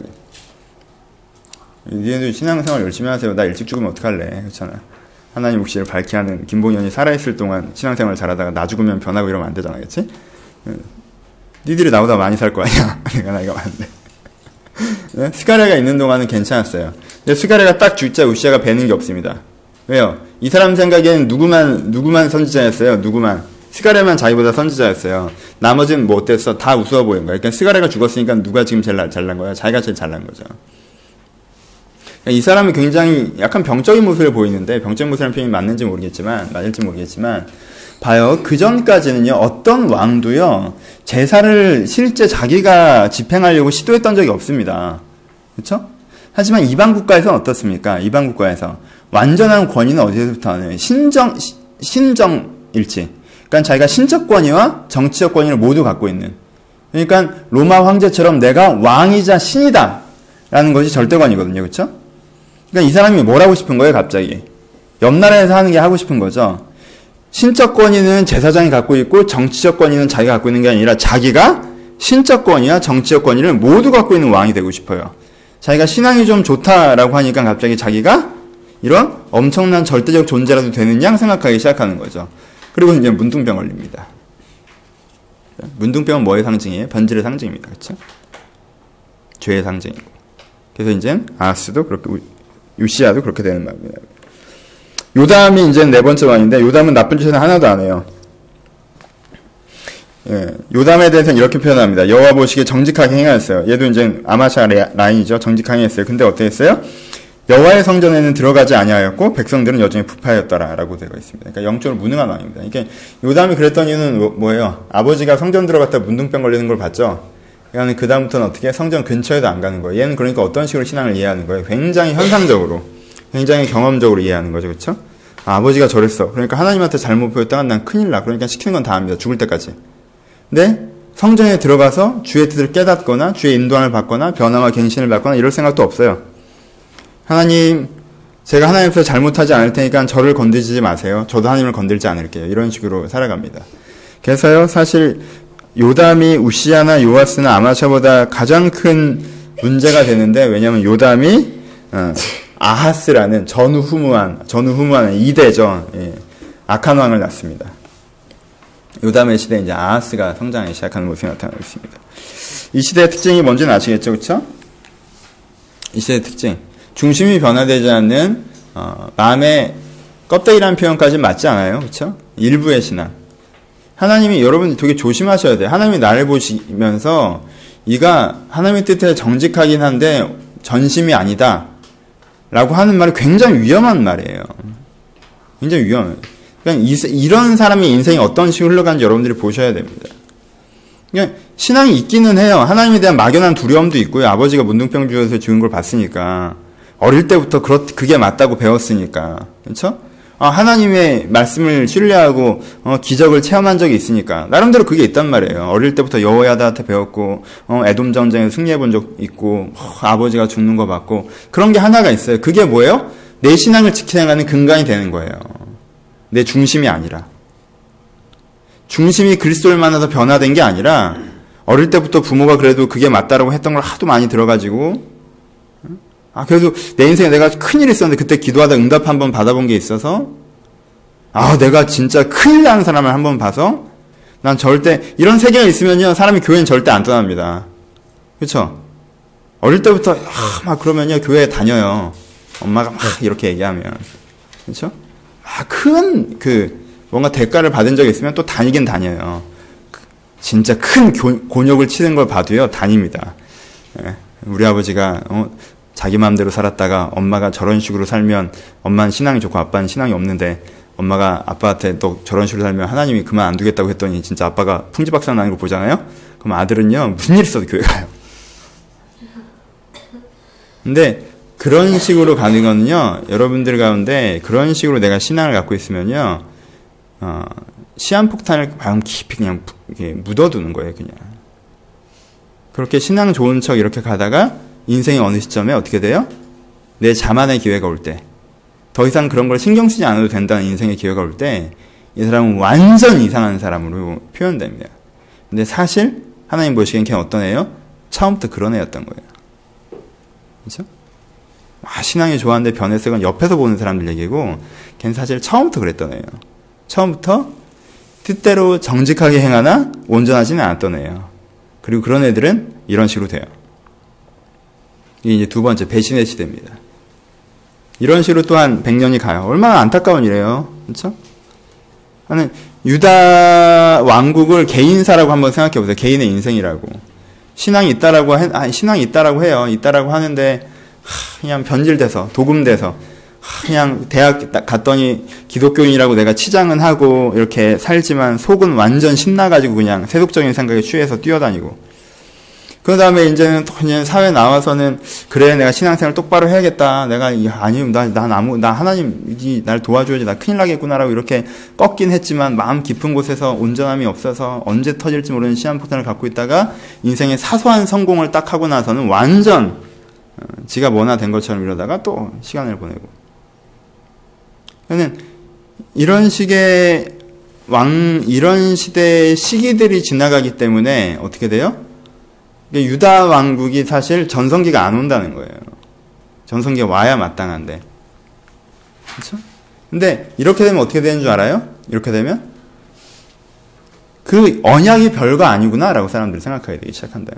니네도 신앙생활 열심히 하세요. 나 일찍 죽으면 어떡할래. 그렇잖아. 하나님 묵시를 밝히 하는 김봉현이 살아있을 동안 신앙생활 잘하다가 나 죽으면 변하고 이러면 안 되잖아. 그치? 니들이 나보다 많이 살 거 아니야. 내가 나이가 많은데. 네? 스가랴가 있는 동안은 괜찮았어요. 근데 스가랴가 딱 죽자 우시아가 배는 게 없습니다. 왜요? 이 사람 생각에는 누구만 선지자였어요. 누구만. 스가랴만 자기보다 선지자였어요. 나머지는 뭐 어땠어? 다 우스워 보인 거예요. 그러니까 스가랴가 죽었으니까 누가 지금 제일 잘난 거야? 자기가 제일 잘난 거죠. 이 사람은 굉장히 약간 병적인 모습을 보이는데, 병적인 모습이라는 표현이 맞을지 모르겠지만, 봐요. 그 전까지는요, 어떤 왕도요, 제사를 실제 자기가 집행하려고 시도했던 적이 없습니다. 그쵸? 하지만 이방 국가에서는 어떻습니까? 이방 국가에서. 완전한 권위는 어디서부터 하나요? 신정일치. 그러니까 자기가 신적 권위와 정치적 권위를 모두 갖고 있는. 그러니까 로마 황제처럼 내가 왕이자 신이다 라는 것이 절대권이거든요. 그렇죠? 그러니까 이 사람이 뭘 하고 싶은 거예요? 갑자기 옆 나라에서 하는 게 하고 싶은 거죠. 신적 권위는 제사장이 갖고 있고 정치적 권위는 자기가 갖고 있는 게 아니라 자기가 신적 권위와 정치적 권위를 모두 갖고 있는 왕이 되고 싶어요. 자기가 신앙이 좀 좋다라고 하니까 갑자기 자기가 이런 엄청난 절대적 존재라도 되는 양 생각하기 시작하는 거죠. 그리고 이제 문둥병 걸립니다. 문둥병은 뭐의 상징이에요? 변질의 상징입니다. 그렇죠? 죄의 상징이고. 그래서 이제 아하스도 그렇게, 요시야도 그렇게 되는 말입니다. 요담이 이제 네 번째 왕인데, 요담은 나쁜 짓은 하나도 안 해요. 예, 요담에 대해서는 이렇게 표현합니다. 여호와 보시기에 정직하게 행하였어요. 얘도 이제 아마샤 라인이죠. 정직하게 했어요. 근데 어떻게 했어요? 여호와의 성전에는 들어가지 아니하였고 백성들은 여전히 부패하였더라라고 되어 있습니다. 그러니까 영적으로 무능한 왕입니다. 이게 요담이 그랬던 이유는 뭐예요? 아버지가 성전 들어갔다 문둥병 걸리는 걸 봤죠. 그러니까 그 다음부터는 어떻게 성전 근처에도 안 가는 거예요. 얘는 그러니까 어떤 식으로 신앙을 이해하는 거예요? 굉장히 현상적으로, 굉장히 경험적으로 이해하는 거죠, 그렇죠? 아버지가 저랬어. 그러니까 하나님한테 잘못 보였다가 난 큰일 나. 그러니까 시키는 건 다 합니다. 죽을 때까지. 근데 성전에 들어가서 주의 뜻을 깨닫거나 주의 인도함을 받거나 변화와 갱신을 받거나 이럴 생각도 없어요. 하나님, 제가 하나님께서 잘못하지 않을 테니까 저를 건드리지 마세요. 저도 하나님을 건들지 않을게요. 이런 식으로 살아갑니다. 그래서요, 사실 요담이 우시야나 요아스나 아마샤보다 가장 큰 문제가 되는데, 왜냐하면 요담이 아하스라는 전후무한 2대죠. 예, 악한 왕을 낳습니다. 요담의 시대에 이제 아하스가 성장하기 시작하는 모습이 나타나고 있습니다. 이 시대의 특징이 뭔지는 아시겠죠, 그렇죠? 이 시대의 특징. 중심이 변화되지 않는 마음의 껍데기라는 표현까지 맞지 않아요. 그렇죠? 일부의 신앙. 하나님이 여러분 되게 조심하셔야 돼요. 하나님이 나를 보시면서 이가 하나님의 뜻에 정직하긴 한데 전심이 아니다 라고 하는 말이 굉장히 위험한 말이에요. 굉장히 위험해요. 그러니까 이런 사람의 인생이 어떤 식으로 흘러가는지 여러분들이 보셔야 됩니다. 그러니까 신앙이 있기는 해요. 하나님에 대한 막연한 두려움도 있고요. 아버지가 문둥병 주어서 죽은 걸 봤으니까. 어릴 때부터 그게 맞다고 배웠으니까. 그렇죠? 하나님의 말씀을 신뢰하고 기적을 체험한 적이 있으니까. 나름대로 그게 있단 말이에요. 어릴 때부터 여호야다한테 배웠고 에돔 전쟁에 승리해 본 적 있고 아버지가 죽는 거 봤고 그런 게 하나가 있어요. 그게 뭐예요? 내 신앙을 지켜나가는 근간이 되는 거예요. 내 중심이 아니라. 중심이 그리스도를 만나서 변화된 게 아니라 어릴 때부터 부모가 그래도 그게 맞다라고 했던 걸 하도 많이 들어가지고 그래도 내 인생에 내가 큰일이 있었는데 그때 기도하다 응답 한번 받아본 게 있어서 내가 진짜 큰일 나는 사람을 한번 봐서 난 절대 이런 세계가 있으면요 사람이 교회는 절대 안 떠납니다. 그렇죠? 어릴 때부터 막 그러면요 교회에 다녀요. 엄마가 막 이렇게 얘기하면 그렇죠? 큰 뭔가 대가를 받은 적이 있으면 또 다니긴 다녀요. 진짜 큰 곤욕을 치는 걸 봐도요 다닙니다. 우리 아버지가 자기 마음대로 살았다가 엄마가 저런 식으로 살면 엄마는 신앙이 좋고 아빠는 신앙이 없는데 엄마가 아빠한테 너 저런 식으로 살면 하나님이 그만 안 두겠다고 했더니 진짜 아빠가 풍지박산 나는 거 보잖아요. 그럼 아들은요 무슨 일 있어도 교회 가요. 근데 그런 식으로 가는 거는요 여러분들 가운데 그런 식으로 내가 신앙을 갖고 있으면요 시한폭탄을 마음 깊이 그냥 이렇게 묻어두는 거예요. 그냥 그렇게 신앙 좋은 척 이렇게 가다가 인생의 어느 시점에 어떻게 돼요? 내 자만의 기회가 올 때, 더 이상 그런 걸 신경 쓰지 않아도 된다는 인생의 기회가 올 때, 이 사람은 완전 이상한 사람으로 표현됩니다. 근데 사실 하나님 보시기엔 걔는 어떤 애예요? 처음부터 그런 애였던 거예요. 그렇죠? 신앙이 좋았는데 변했을 건 옆에서 보는 사람들 얘기고, 걔는 사실 처음부터 그랬던 애예요. 처음부터 뜻대로 정직하게 행하나 온전하지는 않았던 애예요. 그리고 그런 애들은 이런 식으로 돼요. 이게 이제 두 번째 배신의 시대입니다. 이런 식으로 또한 100년이 가요. 얼마나 안타까운 일이에요. 그렇죠? 하는 유다 왕국을 개인사라고 한번 생각해 보세요. 개인의 인생이라고. 신앙이 있다라고 해요. 있다라고 하는데 그냥 변질돼서 도금돼서 그냥 대학 갔더니 기독교인이라고 내가 치장은 하고 이렇게 살지만 속은 완전 신나가지고 그냥 세속적인 생각에 취해서 뛰어다니고 그 다음에 이제는 또 그냥 사회 나와서는 그래 내가 신앙생활 똑바로 해야겠다. 내가 나 하나님이 날 도와줘야지 나 큰일 나겠구나라고 이렇게 꺾긴 했지만 마음 깊은 곳에서 온전함이 없어서 언제 터질지 모르는 시한폭탄을 갖고 있다가 인생의 사소한 성공을 딱 하고 나서는 완전 지가 뭐나 된 것처럼 이러다가 또 시간을 보내고. 저는 이런 식의 이런 시대의 시기들이 지나가기 때문에 어떻게 돼요? 유다 왕국이 사실 전성기가 안 온다는 거예요. 전성기가 와야 마땅한데. 그렇죠? 근데 이렇게 되면 어떻게 되는 줄 알아요? 이렇게 되면 그 언약이 별거 아니구나라고 사람들이 생각하게 되기 시작한다.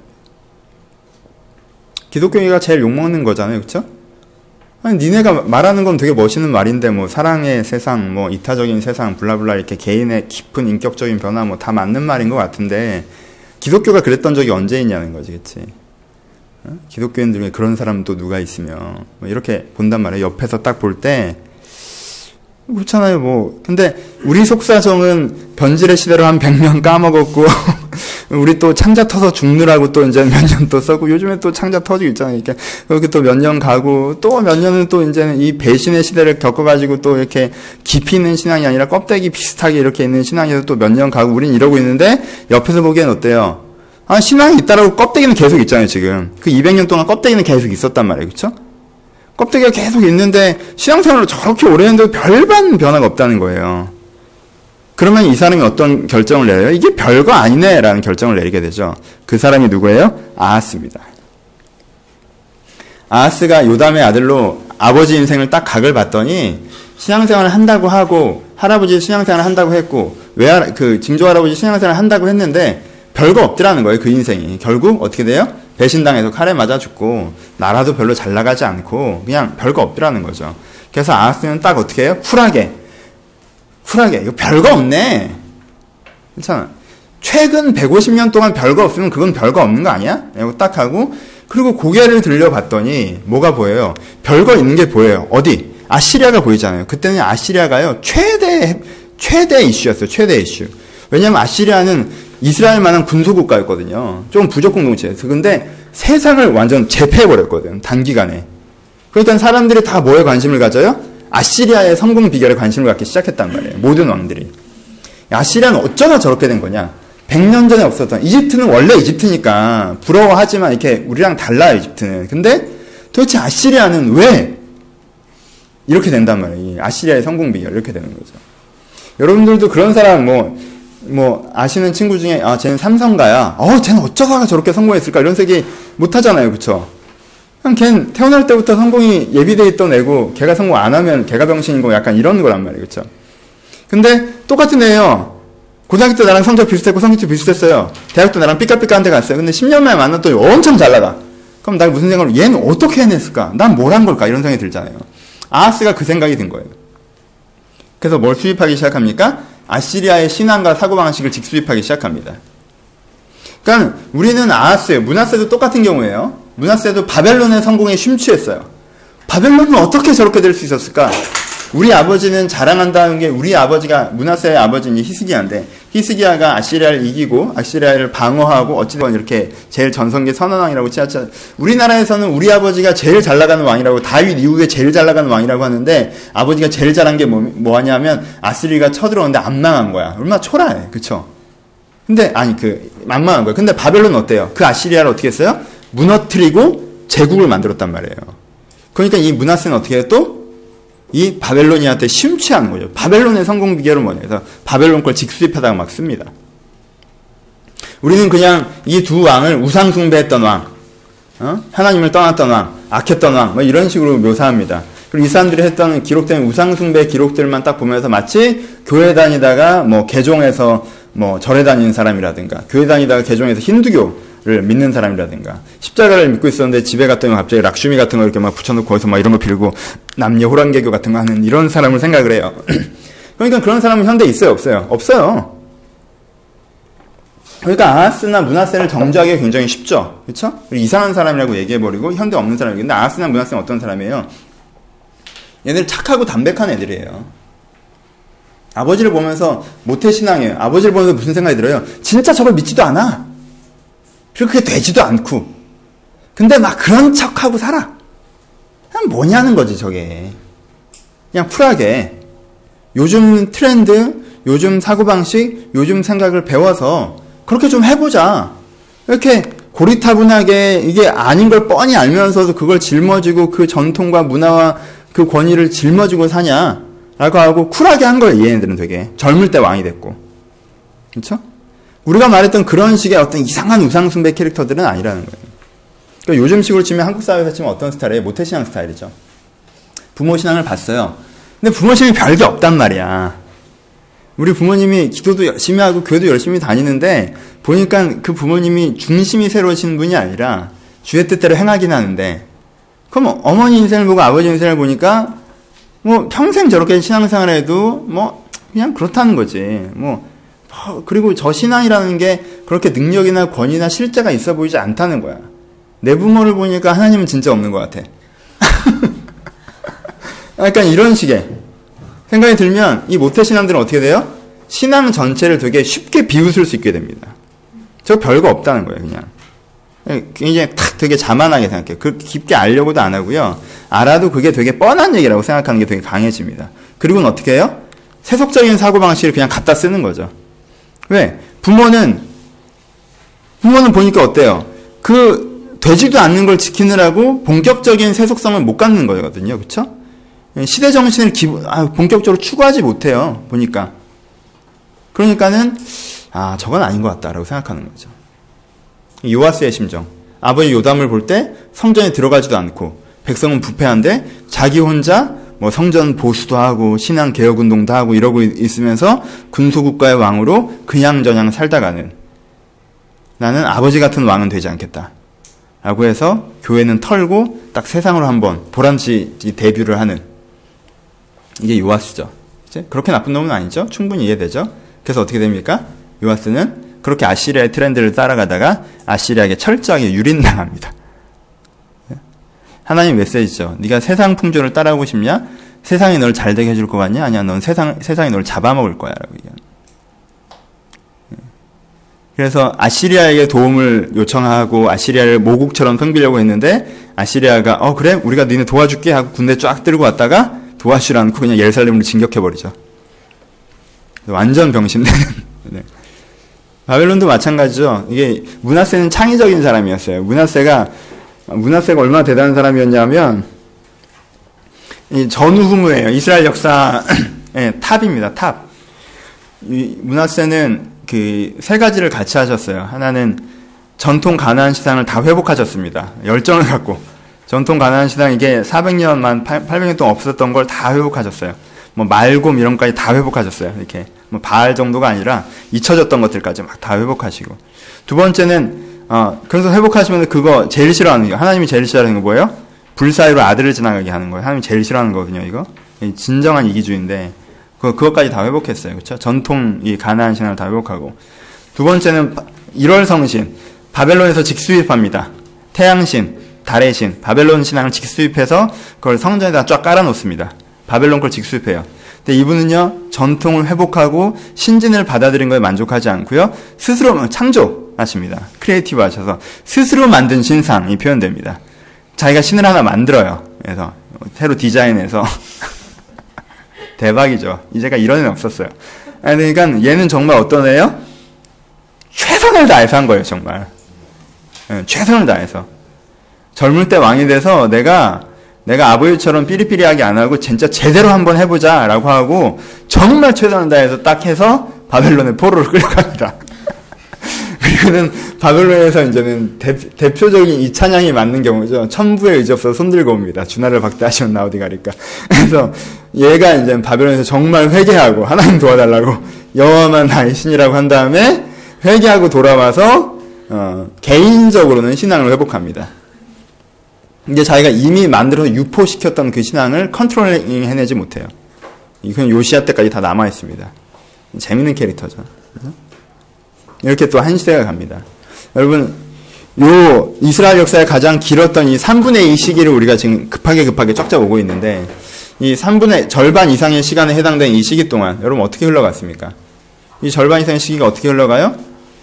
기독교가 제일 욕먹는 거잖아요. 그렇죠? 아니, 니네가 말하는 건 되게 멋있는 말인데 뭐 사랑의 세상, 뭐 이타적인 세상, 블라블라 이렇게 개인의 깊은 인격적인 변화 뭐 다 맞는 말인 것 같은데 기독교가 그랬던 적이 언제 있냐는 거지, 그치? 기독교인들 중에 그런 사람도 누가 있으며 뭐 이렇게 본단 말이에요. 옆에서 딱 볼 때 그렇잖아요. 뭐 근데 우리 속사정은 변질의 시대로 한 100년 까먹었고 우리 또 창자 터서 죽느라고 또 이제 몇 년 또 써고 요즘에 또 창자 터지고 있잖아요. 이렇게 그렇게 또 몇 년 가고 또 몇 년은 또 이제는 이 배신의 시대를 겪어가지고 또 이렇게 깊이 있는 신앙이 아니라 껍데기 비슷하게 이렇게 있는 신앙에서 또 몇 년 가고 우린 이러고 있는데 옆에서 보기엔 어때요? 아, 신앙이 있다라고 껍데기는 계속 있잖아요, 지금. 그 200년 동안 껍데기는 계속 있었단 말이에요. 그쵸? 껍데기가 계속 있는데 신앙생활을 저렇게 오래 했는데도 별반 변화가 없다는 거예요. 그러면 이 사람이 어떤 결정을 내려요? 이게 별거 아니네 라는 결정을 내리게 되죠. 그 사람이 누구예요? 아하스입니다. 아하스가 요담의 아들로 아버지 인생을 딱 각을 봤더니 신앙생활을 한다고 하고 할아버지 신앙생활을 한다고 했고 징조 할아버지 신앙생활을 한다고 했는데 별거 없더라는 거예요. 그 인생이. 결국 어떻게 돼요? 배신당해서 칼에 맞아 죽고 나라도 별로 잘 나가지 않고 그냥 별거 없더라는 거죠. 그래서 아하스는 딱 어떻게 해요? 쿨하게 이거 별거 없네. 괜찮아. 최근 150년 동안 별거 없으면 그건 별거 없는 거 아니야? 이거 딱 하고 그리고 고개를 들려봤더니 뭐가 보여요? 별거 있는 게 보여요. 어디? 아시리아가 보이잖아요. 그때는 아시리아가요 최대 이슈였어요. 최대 이슈. 왜냐하면 아시리아는 이스라엘만한 군소국가였거든요. 좀 부족 공동체였어요. 근데 세상을 완전 제패해버렸거든. 단기간에. 그러니까 사람들이 다 뭐에 관심을 가져요? 아시리아의 성공 비결에 관심을 갖기 시작했단 말이에요. 모든 왕들이. 아시리아는 어쩌다 저렇게 된 거냐? 100년 전에 없었던, 이집트는 원래 이집트니까 부러워하지만 이렇게 우리랑 달라요, 이집트는. 근데 도대체 아시리아는 왜 이렇게 된단 말이에요. 아시리아의 성공 비결 이렇게 되는 거죠. 여러분들도 그런 사람 아시는 친구 중에, 쟤는 삼성가야. 쟤는 어쩌다가 저렇게 성공했을까? 이런 얘기 못 하잖아요. 그쵸? 그냥 걔는 태어날 때부터 성공이 예비돼 있던 애고, 걔가 성공 안 하면 걔가 병신이고 약간 이런 거란 말이에요. 그쵸? 근데 똑같은 애예요. 고등학교 때 나랑 성적 비슷했고 성격도 비슷했어요. 대학도 나랑 삐까삐까한 데 갔어요. 근데 10년 만에 만났더니 엄청 잘 나가. 그럼 나 무슨 생각으로, 얘는 어떻게 해냈을까? 난 뭘 한 걸까? 이런 생각이 들잖아요. 아하스가 그 생각이 든 거예요. 그래서 뭘 수입하기 시작합니까? 아시리아의 신앙과 사고방식을 직수입하기 시작합니다. 그러니까 우리는 아하스예요. 므낫세도 똑같은 경우예요. 므낫세도 바벨론의 성공에 심취했어요. 바벨론은 어떻게 저렇게 될 수 있었을까? 우리 아버지는 자랑한다는 게, 우리 아버지가, 므낫세의 아버지는 히스기야인데, 히스기야가 아시리아를 이기고 아시리아를 방어하고 어찌됐건 이렇게 제일 전성기 선언왕이라고 치하자. 우리나라에서는 우리 아버지가 제일 잘 나가는 왕이라고, 다윗 이후에 제일 잘 나가는 왕이라고 하는데, 아버지가 제일 잘한 게 뭐하냐면 아스리가 쳐들어오는데 안 망한 거야. 얼마나 초라해. 그쵸? 근데 안 망한 거야. 근데 바벨론은 어때요? 그 아시리아를 어떻게 했어요? 무너뜨리고 제국을 만들었단 말이에요. 그러니까 이 므낫세는 어떻게 해요? 또 이 바벨로니아한테 심취하는 거죠. 바벨론의 성공 비결은 뭐냐? 그래서 바벨론 걸 직수입하다가 막 씁니다. 우리는 그냥 이 두 왕을 우상숭배했던 왕, 하나님을 떠났던 왕, 악했던 왕, 뭐 이런 식으로 묘사합니다. 그리고 이 사람들이 했던 기록된 우상숭배 기록들만 딱 보면서 마치 교회 다니다가 뭐 개종해서 뭐 절에 다니는 사람이라든가, 교회 다니다가 개종해서 힌두교를 믿는 사람이라든가, 십자가를 믿고 있었는데 집에 갔더니 갑자기 락슈미 같은 거 이렇게 막 붙여놓고 거기서 막 이런 거 빌고 남녀 호랑개교 같은 거 하는 이런 사람을 생각을 해요. 그러니까 그런 사람은 현대에 있어요? 없어요? 없어요. 그러니까 아하스나 므낫세를 정죄하기가 굉장히 쉽죠. 그렇죠? 이상한 사람이라고 얘기해버리고 현대 없는 사람이에요. 근데 아하스나 므낫세는 어떤 사람이에요? 얘들 착하고 담백한 애들이에요. 아버지를 보면서 모태신앙이에요. 아버지를 보면서 무슨 생각이 들어요? 진짜 저걸 믿지도 않아. 그리고 그게 되지도 않고. 근데 막 그런 척하고 살아. 그냥 뭐냐는 거지, 저게. 그냥 쿨하게. 요즘 트렌드, 요즘 사고방식, 요즘 생각을 배워서 그렇게 좀 해보자. 이렇게 고리타분하게 이게 아닌 걸 뻔히 알면서도 그걸 짊어지고 그 전통과 문화와 그 권위를 짊어지고 사냐. 라고 하고 쿨하게 한 거예요. 얘네들은 되게. 젊을 때 왕이 됐고. 그렇죠? 우리가 말했던 그런 식의 어떤 이상한 우상숭배 캐릭터들은 아니라는 거예요. 그러니까 요즘 식으로 치면 한국 사회에서 치면 어떤 스타일이에요? 모태신앙 스타일이죠. 부모 신앙을 봤어요. 근데 부모 신앙이 별게 없단 말이야. 우리 부모님이 기도도 열심히 하고 교회도 열심히 다니는데 보니까 그 부모님이 중심이 새로우신 분이 아니라 주의 뜻대로 행하긴 하는데, 그럼 어머니 인생을 보고 아버지 인생을 보니까 뭐 평생 저렇게 신앙생활 해도 뭐 그냥 그렇다는 거지. 그리고 저 신앙이라는 게 그렇게 능력이나 권위나 실제가 있어 보이지 않다는 거야. 내 부모를 보니까 하나님은 진짜 없는 것 같아. 약간 이런 식의 생각이 들면 이 모태신앙들은 어떻게 돼요? 신앙 전체를 되게 쉽게 비웃을 수 있게 됩니다. 저 별거 없다는 거예요. 그냥 굉장히 탁 되게 자만하게 생각해요. 그 깊게 알려고도 안 하고요. 알아도 그게 되게 뻔한 얘기라고 생각하는 게 되게 강해집니다. 그리고는 어떻게 해요? 세속적인 사고방식을 그냥 갖다 쓰는 거죠. 왜? 부모는 보니까 어때요? 되지도 않는 걸 지키느라고 본격적인 세속성을 못 갖는 거거든요. 그쵸? 시대 정신을 본격적으로 추구하지 못해요. 보니까. 그러니까는, 저건 아닌 것 같다라고 생각하는 거죠. 요아스의 심정. 아버지 요담을 볼 때 성전에 들어가지도 않고, 백성은 부패한데, 자기 혼자 성전 보수도 하고, 신앙 개혁 운동도 하고, 이러고 있으면서 군소국가의 왕으로 그냥저냥 살다가는, 나는 아버지 같은 왕은 되지 않겠다. 라고 해서 교회는 털고 딱 세상으로 한번 보람씨 데뷔를 하는, 이게 요아스죠. 그렇게 나쁜 놈은 아니죠. 충분히 이해되죠. 그래서 어떻게 됩니까? 요아스는 그렇게 아시리아의 트렌드를 따라가다가 아시리아에게 철저하게 유린당합니다. 하나님 메시지죠. 네가 세상 풍조를 따라오고 싶냐? 세상이 널 잘되게 해줄 것 같냐? 아니야, 넌 세상이 널 잡아먹을 거야. 라고 얘기합니다. 그래서 아시리아에게 도움을 요청하고 아시리아를 모국처럼 섬기려고 했는데, 아시리아가 그래? 우리가 너네 도와줄게 하고 군대 쫙 들고 왔다가 도와주지 않고 그냥 예루살렘으로 진격해버리죠. 완전 병신되는. 네. 바벨론도 마찬가지죠. 이게 므낫세는 창의적인 사람이었어요. 므낫세가 얼마나 대단한 사람이었냐면, 이 전후무예요. 이스라엘 역사의 탑입니다. 탑. 이 므낫세는 세 가지를 같이 하셨어요. 하나는 전통 가나안 시상을 다 회복하셨습니다. 열정을 갖고. 전통 가나안 시상, 이게 400년, 800년 동안 없었던 걸 다 회복하셨어요. 말곰 이런 것까지 다 회복하셨어요. 이렇게. 바알 정도가 아니라 잊혀졌던 것들까지 막 다 회복하시고. 두 번째는, 그래서 회복하시면 그거 제일 싫어하는 거. 하나님이 제일 싫어하는 거 뭐예요? 불사이로 아들을 지나가게 하는 거예요. 하나님이 제일 싫어하는 거거든요, 이거. 진정한 이기주의인데. 그것까지 다 회복했어요. 그렇죠? 전통 이 가나안 신앙을 다 회복하고. 두 번째는 1월 성신. 바벨론에서 직수입합니다. 태양신, 달의 신, 바벨론 신앙을 직수입해서 그걸 성전에다 쫙 깔아놓습니다. 바벨론 걸 직수입해요. 근데 이분은요, 전통을 회복하고 신진을 받아들인 거에 만족하지 않고요, 스스로 창조하십니다. 크리에이티브 하셔서 스스로 만든 신상이 표현됩니다. 자기가 신을 하나 만들어요. 그래서 새로 디자인해서 대박이죠. 이제가 이런 애는 없었어요. 그러니까 얘는 정말 어떤 애예요? 최선을 다해서 한 거예요, 정말. 최선을 다해서. 젊을 때 왕이 돼서 내가 아버지처럼 삐리삐리하게 안 하고 진짜 제대로 한번 해보자 라고 하고 정말 최선을 다해서 딱 해서 바벨론의 포로로 끌려갑니다. 그리고는 바벨론에서 이제는 대표적인 이 찬양이 맞는 경우죠. 천부의 의지 없어서 손들고 옵니다. 주나를 박대하시면 나 어디 가리까. 그래서 얘가 이제 바벨론에서 정말 회개하고 하나님 도와달라고 여호와만 나의 신이라고 한 다음에 회개하고 돌아와서 개인적으로는 신앙을 회복합니다. 이제 자기가 이미 만들어서 유포시켰던 그 신앙을 컨트롤링 해내지 못해요. 이건 요시야 때까지 다 남아있습니다. 재밌는 캐릭터죠. 이렇게 또 한 시대가 갑니다. 여러분, 이스라엘 역사의 가장 길었던 이 3분의 2 시기를 우리가 지금 급하게 쫙 오고 있는데, 이 3분의 절반 이상의 시간에 해당되는 이 시기 동안, 여러분 어떻게 흘러갔습니까? 이 절반 이상의 시기가 어떻게 흘러가요?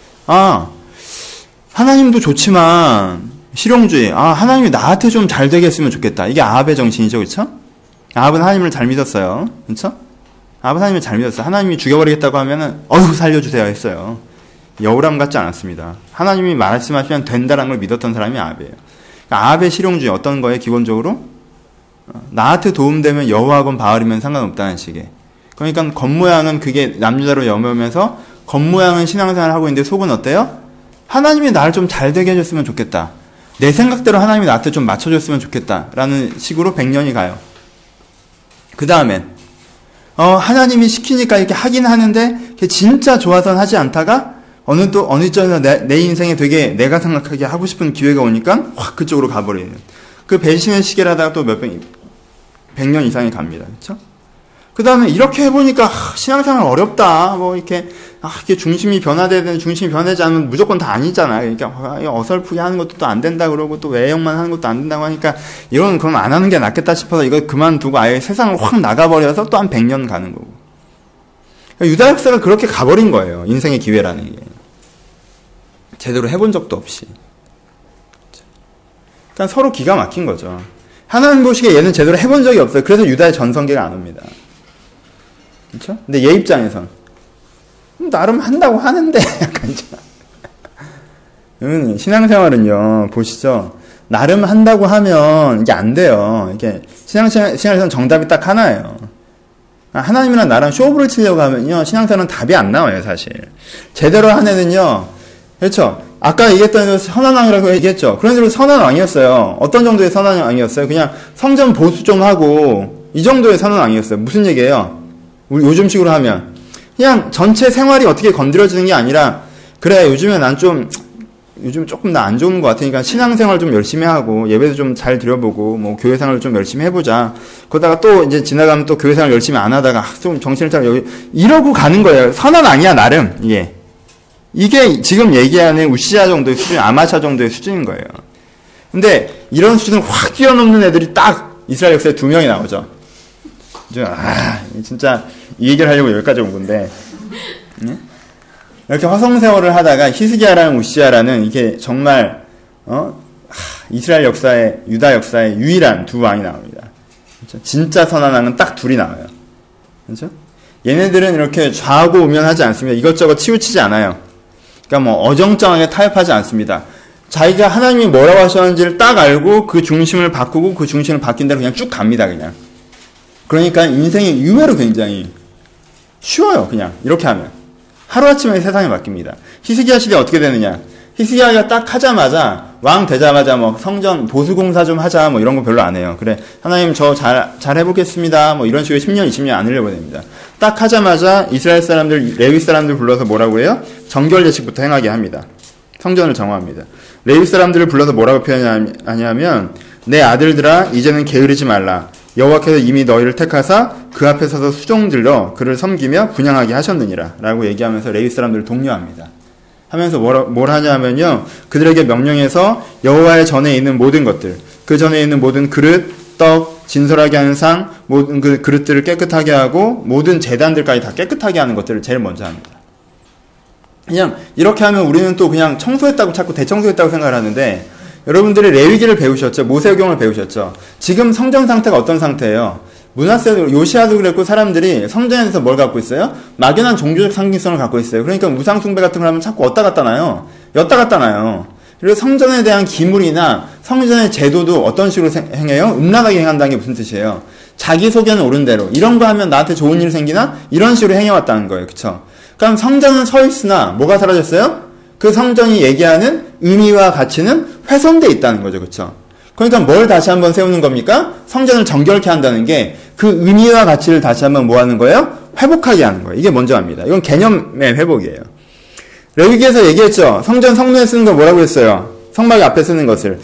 하나님도 좋지만, 실용주의. 하나님이 나한테 좀 잘 되게 했으면 좋겠다. 이게 아합의 정신이죠. 그쵸? 아합은 하나님을 잘 믿었어요. 그쵸? 아합은 하나님을 잘 믿었어요. 하나님이 죽여버리겠다고 하면은, 살려주세요 했어요. 여우람 같지 않았습니다. 하나님이 말씀하시면 된다라는 걸 믿었던 사람이 아합이에요. 아합의 실용주의 어떤 거예요, 기본적으로? 나한테 도움되면 여호와건 바알이면 상관없다는 식의. 그러니까 겉모양은 그게 남유다로 염으면서 겉모양은 신앙생활을 하고 있는데 속은 어때요? 하나님이 나를 좀 잘 되게 해줬으면 좋겠다. 내 생각대로 하나님이 나한테 좀 맞춰줬으면 좋겠다. 라는 식으로 100년이 가요. 그 다음엔 하나님이 시키니까 이렇게 하긴 하는데 진짜 좋아서는 하지 않다가 어느 점에서 내 인생에 되게 내가 생각하게 하고 싶은 기회가 오니까 확 그쪽으로 가버리는 그 배신의 시계를 하다가 또 100년 이상이 갑니다. 그렇죠? 그 다음에 이렇게 해보니까 신앙생활 어렵다. 뭐 이렇게 중심이 변화돼야 되는 중심이 변하지 않으면 무조건 다 아니잖아요. 그러니까 어설프게 하는 것도 또 안 된다 그러고 또 외형만 하는 것도 안 된다고 하니까 이런 그럼 안 하는 게 낫겠다 싶어서 이거 그만두고 아예 세상을 확 나가버려서 또 한 100년 가는 거고. 유다 역사가 그렇게 가버린 거예요. 인생의 기회라는 게. 제대로 해본 적도 없이. 그러니까 서로 기가 막힌 거죠. 하나님 보시기에 얘는 제대로 해본 적이 없어요. 그래서 유다의 전성기가 안 옵니다. 그렇죠? 근데 얘 입장에선 나름 한다고 하는데 약간 있잖아. 신앙생활은요, 보시죠. 나름 한다고 하면 이게 안 돼요. 이게 신앙생활에서는 정답이 딱 하나예요. 하나님이랑 나랑 쇼부를 치려고 하면요, 신앙생활은 답이 안 나와요, 사실. 제대로 한 애는요, 그렇죠. 아까 얘기했던 대로 선한 왕이라고 얘기했죠. 그런 대로 선한 왕이었어요. 어떤 정도의 선한 왕이었어요? 그냥 성전 보수 좀 하고 이 정도의 선한 왕이었어요. 무슨 얘기예요? 우리 요즘식으로 하면 그냥 전체 생활이 어떻게 건드려지는 게 아니라 그래 요즘 조금 나 안 좋은 것 같으니까 신앙생활 좀 열심히 하고 예배도 좀 잘 드려보고 뭐 교회생활을 좀 열심히 해보자. 그러다가 또 이제 지나가면 또 교회생활 열심히 안 하다가 좀 정신을 차려 이러고 가는 거예요. 선한 왕이야 나름. 이게 지금 얘기하는 우시아 정도의 수준, 아마샤 정도의 수준인 거예요. 근데 이런 수준을 확 뛰어넘는 애들이 딱 이스라엘 역사에 2명이 나오죠. 진짜 이 얘기를 하려고 여기까지 온 건데 이렇게 화성세월을 하다가 히스기야라는 우시아라는 이게 정말 이스라엘 역사에 유다 역사에 유일한 2 왕이 나옵니다. 그렇죠? 진짜 선한 왕은 딱 2이 나와요. 그렇죠? 얘네들은 이렇게 좌우고 우면하지 않습니다. 이것저것 치우치지 않아요. 그러니까 뭐 어정쩡하게 타협하지 않습니다. 자기가 하나님이 뭐라고 하셨는지를 딱 알고 그 중심을 바꾸고 그 중심을 바뀐 대로 그냥 쭉 갑니다. 그냥. 그러니까 인생이 의외로 굉장히 쉬워요. 그냥 이렇게 하면. 하루아침에 세상이 바뀝니다. 히스기야 시대 어떻게 되느냐. 히스기야가 딱 하자마자 왕 되자마자 뭐 성전 보수공사 좀 하자 뭐 이런 거 별로 안 해요. 그래 하나님 저 잘 해보겠습니다. 뭐 이런 식으로 10년 20년 안 하려고 됩니다. 딱 하자마자 이스라엘 사람들 레위 사람들 불러서 뭐라고 해요? 정결 예식부터 행하게 합니다. 성전을 정화합니다. 레위 사람들을 불러서 뭐라고 표현하냐면 내 아들들아 이제는 게으르지 말라. 여호와께서 이미 너희를 택하사 그 앞에 서서 수종들러 그를 섬기며 분향하게 하셨느니라 라고 얘기하면서 레위 사람들을 독려합니다. 하면서 뭘 하냐면요, 그들에게 명령해서 여호와의 전에 있는 모든 것들, 그 전에 있는 모든 그릇, 떡, 진솔하게 하는 상, 모든 그 그릇들을 깨끗하게 하고 모든 제단들까지 다 깨끗하게 하는 것들을 제일 먼저 합니다. 그냥 이렇게 하면 우리는 또 그냥 청소했다고 자꾸 대청소했다고 생각을 하는데, 여러분들이 레위기를 배우셨죠? 모세오경을 배우셨죠? 지금 성전 상태가 어떤 상태예요? 문하세도 요시아도 그랬고 사람들이 성전에 대해서 뭘 갖고 있어요? 막연한 종교적 상징성을 갖고 있어요. 그러니까 우상 숭배 같은 걸 하면 자꾸 였다 갔다 나요. 그리고 성전에 대한 기물이나 성전의 제도도 어떤 식으로 행해요? 음란하게 행한다는 게 무슨 뜻이에요? 자기 소견은 옳은 대로 이런 거 하면 나한테 좋은 일 생기나? 이런 식으로 행해왔다는 거예요. 그쵸? 그럼 성전은 서 있으나 뭐가 사라졌어요? 그 성전이 얘기하는 의미와 가치는 훼손돼 있다는 거죠. 그쵸? 그러니까 뭘 다시 한번 세우는 겁니까? 성전을 정결케 한다는 게 그 의미와 가치를 다시 한번 뭐 하는 거예요? 회복하게 하는 거예요. 이게 먼저 합니다. 이건 개념의 회복이에요. 레위기에서 얘기했죠. 성전 성문에 쓰는 걸 뭐라고 했어요? 성막 앞에 쓰는 것을.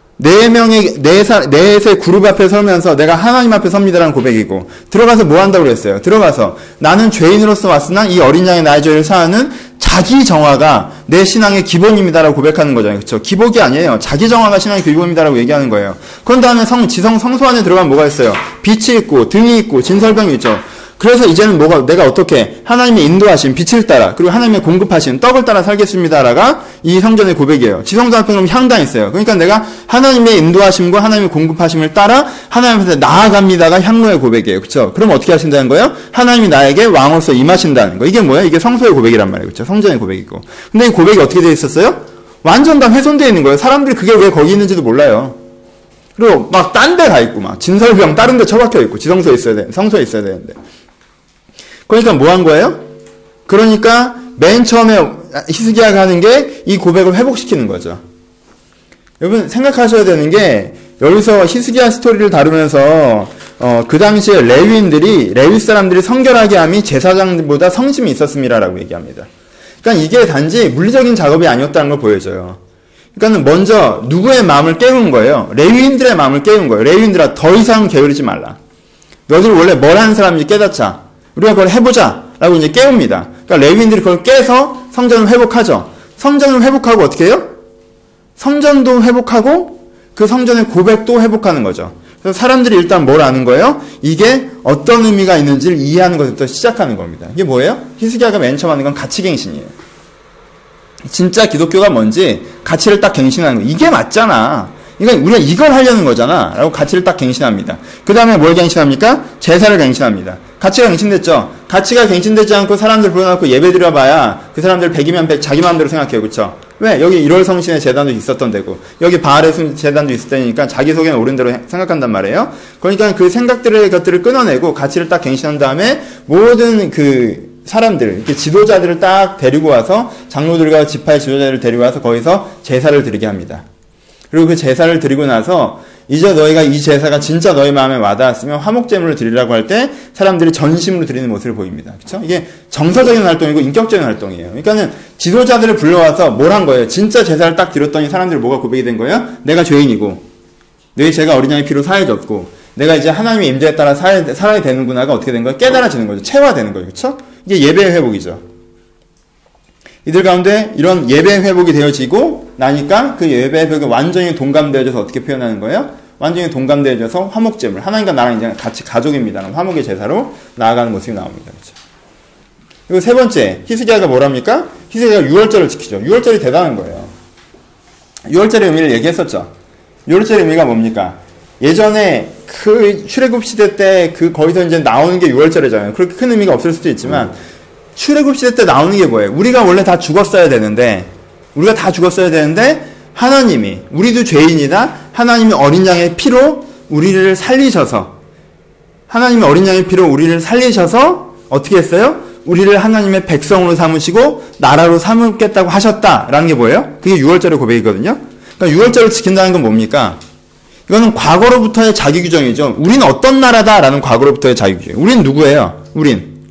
넷의 그룹 앞에 서면서 내가 하나님 앞에 섭니다라는 고백이고, 들어가서 뭐 한다고 그랬어요? 들어가서 나는 죄인으로서 왔으나 이 어린 양의 나의 죄를 사하는 자기 정화가 내 신앙의 기본입니다라고 고백하는 거잖아요. 그렇죠? 기복이 아니에요. 자기 정화가 신앙의 기본입니다라고 얘기하는 거예요. 그런 다음에 성소 안에 들어가면 뭐가 있어요? 빛이 있고 등이 있고 진설병이 있죠. 그래서 이제는 내가 어떻게 하나님의 인도하신 빛을 따라 그리고 하나님의 공급하신 떡을 따라 살겠습니다라가 이 성전의 고백이에요. 지성소 앞에 그럼 향단 있어요. 그러니까 내가 하나님의 인도하심과 하나님의 공급하심을 따라 하나님 앞에 나아갑니다가 향로의 고백이에요. 그렇죠? 그럼 어떻게 하신다는 거예요? 하나님이 나에게 왕으로서 임하신다는 거. 이게 뭐예요? 이게 성소의 고백이란 말이에요. 그렇죠? 성전의 고백이고. 근데 이 고백이 어떻게 되어 있었어요? 완전 다 훼손되어 있는 거예요. 사람들이 그게 왜 거기 있는지도 몰라요. 그리고 막 딴 데 가 있고, 막 진설병 다른 데 처박혀 있고, 지성소에 있어야 돼, 성소에 있어야 되는데. 그러니까 뭐 한 거예요? 그러니까 맨 처음에 히스기야가 하는 게 이 고백을 회복시키는 거죠. 여러분 생각하셔야 되는 게, 여기서 히스기야 스토리를 다루면서 그 당시에 레위 사람들이 성결하게 함이 제사장보다 성심이 있었음이라라고 얘기합니다. 그러니까 이게 단지 물리적인 작업이 아니었다는 걸 보여줘요. 그러니까 먼저 누구의 마음을 깨운 거예요? 레위인들의 마음을 깨운 거예요. 레위인들아, 더 이상 게으르지 말라. 너희들 원래 뭘 하는 사람인지 깨닫자. 우리가 그걸 해보자. 라고 이제 깨웁니다. 그러니까 레위인들이 그걸 깨서 성전을 회복하죠. 성전을 회복하고 어떻게 해요? 성전도 회복하고 그 성전의 고백도 회복하는 거죠. 그래서 사람들이 일단 뭘 아는 거예요? 이게 어떤 의미가 있는지를 이해하는 것부터 시작하는 겁니다. 이게 뭐예요? 히스기야가 맨 처음 하는 건 가치갱신이에요. 진짜 기독교가 뭔지 가치를 딱 갱신하는 거예요. 이게 맞잖아. 그러니까 우리가 이걸 하려는 거잖아. 라고 가치를 딱 갱신합니다. 그 다음에 뭘 갱신합니까? 제사를 갱신합니다. 가치가 갱신됐죠? 가치가 갱신되지 않고 사람들 불러놓고 예배 드려봐야 그 사람들 100이면 100 자기 마음대로 생각해요. 그쵸? 왜? 여기 1월 성신의 재단도 있었던 데고, 여기 바알의 재단도 있을 때니까 자기 속에는 옳은 대로 생각한단 말이에요. 그러니까 그 것들을 끊어내고 가치를 딱 갱신한 다음에 모든 그 사람들, 이렇게 지도자들을 딱 데리고 와서, 장로들과 지파의 지도자들을 데리고 와서 거기서 제사를 드리게 합니다. 그리고 그 제사를 드리고 나서 이제 너희가 이 제사가 진짜 너희 마음에 와닿았으면 화목제물을 드리라고 할 때 사람들이 전심으로 드리는 모습을 보입니다. 그렇죠? 이게 정서적인 활동이고 인격적인 활동이에요. 그러니까는 지도자들을 불러와서 뭘 한 거예요? 진짜 제사를 딱 드렸더니 사람들이 뭐가 고백이 된 거예요? 내가 죄인이고, 너희 죄가 어린 양의 피로 사해졌고, 내가 이제 하나님의 임재에 따라 살아야 되는구나가 어떻게 된 거예요? 깨달아지는 거죠. 체화되는 거예요. 그렇죠? 이게 예배의 회복이죠. 이들 가운데 이런 예배 회복이 되어지고 나니까 그 예배 회복이 완전히 동감되어져서 어떻게 표현하는 거예요? 완전히 동감되어져서 화목제물, 하나님과 나랑 이제 같이 가족입니다. 화목의 제사로 나아가는 모습이 나옵니다. 그렇죠? 그리고 세 번째, 히스기야가 뭐랍니까? 히스기야가 유월절을 지키죠. 유월절이 대단한 거예요. 유월절의 의미를 얘기했었죠. 유월절의 의미가 뭡니까? 예전에 그 출애굽 시대 때 거기서 이제 나오는 게 유월절이잖아요. 그렇게 큰 의미가 없을 수도 있지만 출애굽 시대 때 나오는 게 뭐예요? 우리가 원래 다 죽었어야 되는데 하나님이, 우리도 죄인이다, 하나님이 어린 양의 피로 우리를 살리셔서 어떻게 했어요? 우리를 하나님의 백성으로 삼으시고 나라로 삼겠다고 하셨다라는 게 뭐예요? 그게 유월절의 고백이거든요. 그러니까 유월절을 지킨다는 건 뭡니까? 이거는 과거로부터의 자기 규정이죠. 우린 어떤 나라다라는 과거로부터의 자기 규정. 우린 누구예요? 우린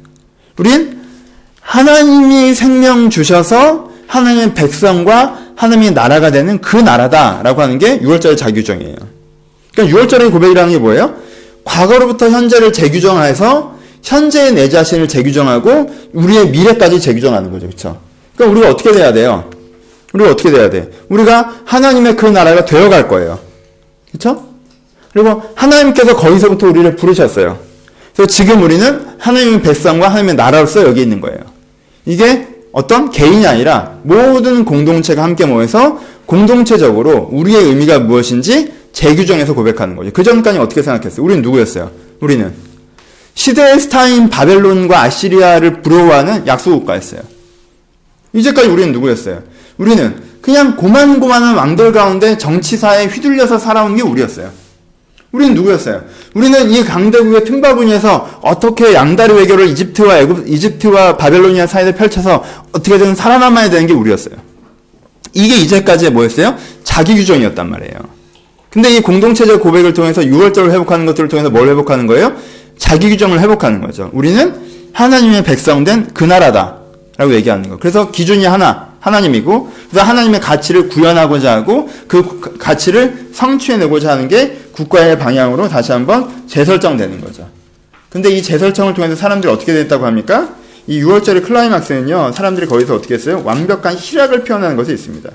하나님이 생명 주셔서 하나님의 백성과 하나님의 나라가 되는 그 나라다라고 하는 게 6월절의 자규정이에요. 그러니까 6월절의 고백이라는 게 뭐예요? 과거로부터 현재를 재규정해서 현재의 내 자신을 재규정하고 우리의 미래까지 재규정하는 거죠. 그렇죠? 그러니까 우리가 어떻게 돼야 돼요? 우리가 하나님의 그 나라가 되어갈 거예요. 그렇죠? 그리고 하나님께서 거기서부터 우리를 부르셨어요. 그래서 지금 우리는 하나님의 백성과 하나님의 나라로서 여기 있는 거예요. 이게 어떤 개인이 아니라 모든 공동체가 함께 모여서 공동체적으로 우리의 의미가 무엇인지 재규정해서 고백하는 거죠. 그 전까지 어떻게 생각했어요? 우리는 누구였어요? 우리는 시대의 스타인 바벨론과 아시리아를 부러워하는 약소국가였어요. 이제까지 우리는 누구였어요? 우리는 그냥 고만고만한 왕들 가운데 정치사에 휘둘려서 살아온 게 우리였어요. 우리는 누구였어요? 우리는 이 강대국의 틈바구니에서 어떻게 양다리 외교를 이집트와 바벨로니아 사이에 펼쳐서 어떻게든 살아남아야 되는 게 우리였어요. 이게 이제까지의 뭐였어요? 자기 규정이었단 말이에요. 근데 이 공동체적 고백을 통해서 6월절을 회복하는 것들을 통해서 뭘 회복하는 거예요? 자기 규정을 회복하는 거죠. 우리는 하나님의 백성된 그 나라다라고 얘기하는 거. 그래서 기준이 하나님이고, 그래서 하나님의 가치를 구현하고자 하고 그 가치를 성취해내고자 하는 게 국가의 방향으로 다시 한번 재설정되는 거죠. 근데 이 재설정을 통해서 사람들이 어떻게 됐다고 합니까? 이 6월절의 클라이막스는요, 사람들이 거기서 어떻게 했어요? 완벽한 희락을 표현하는 것이 있습니다.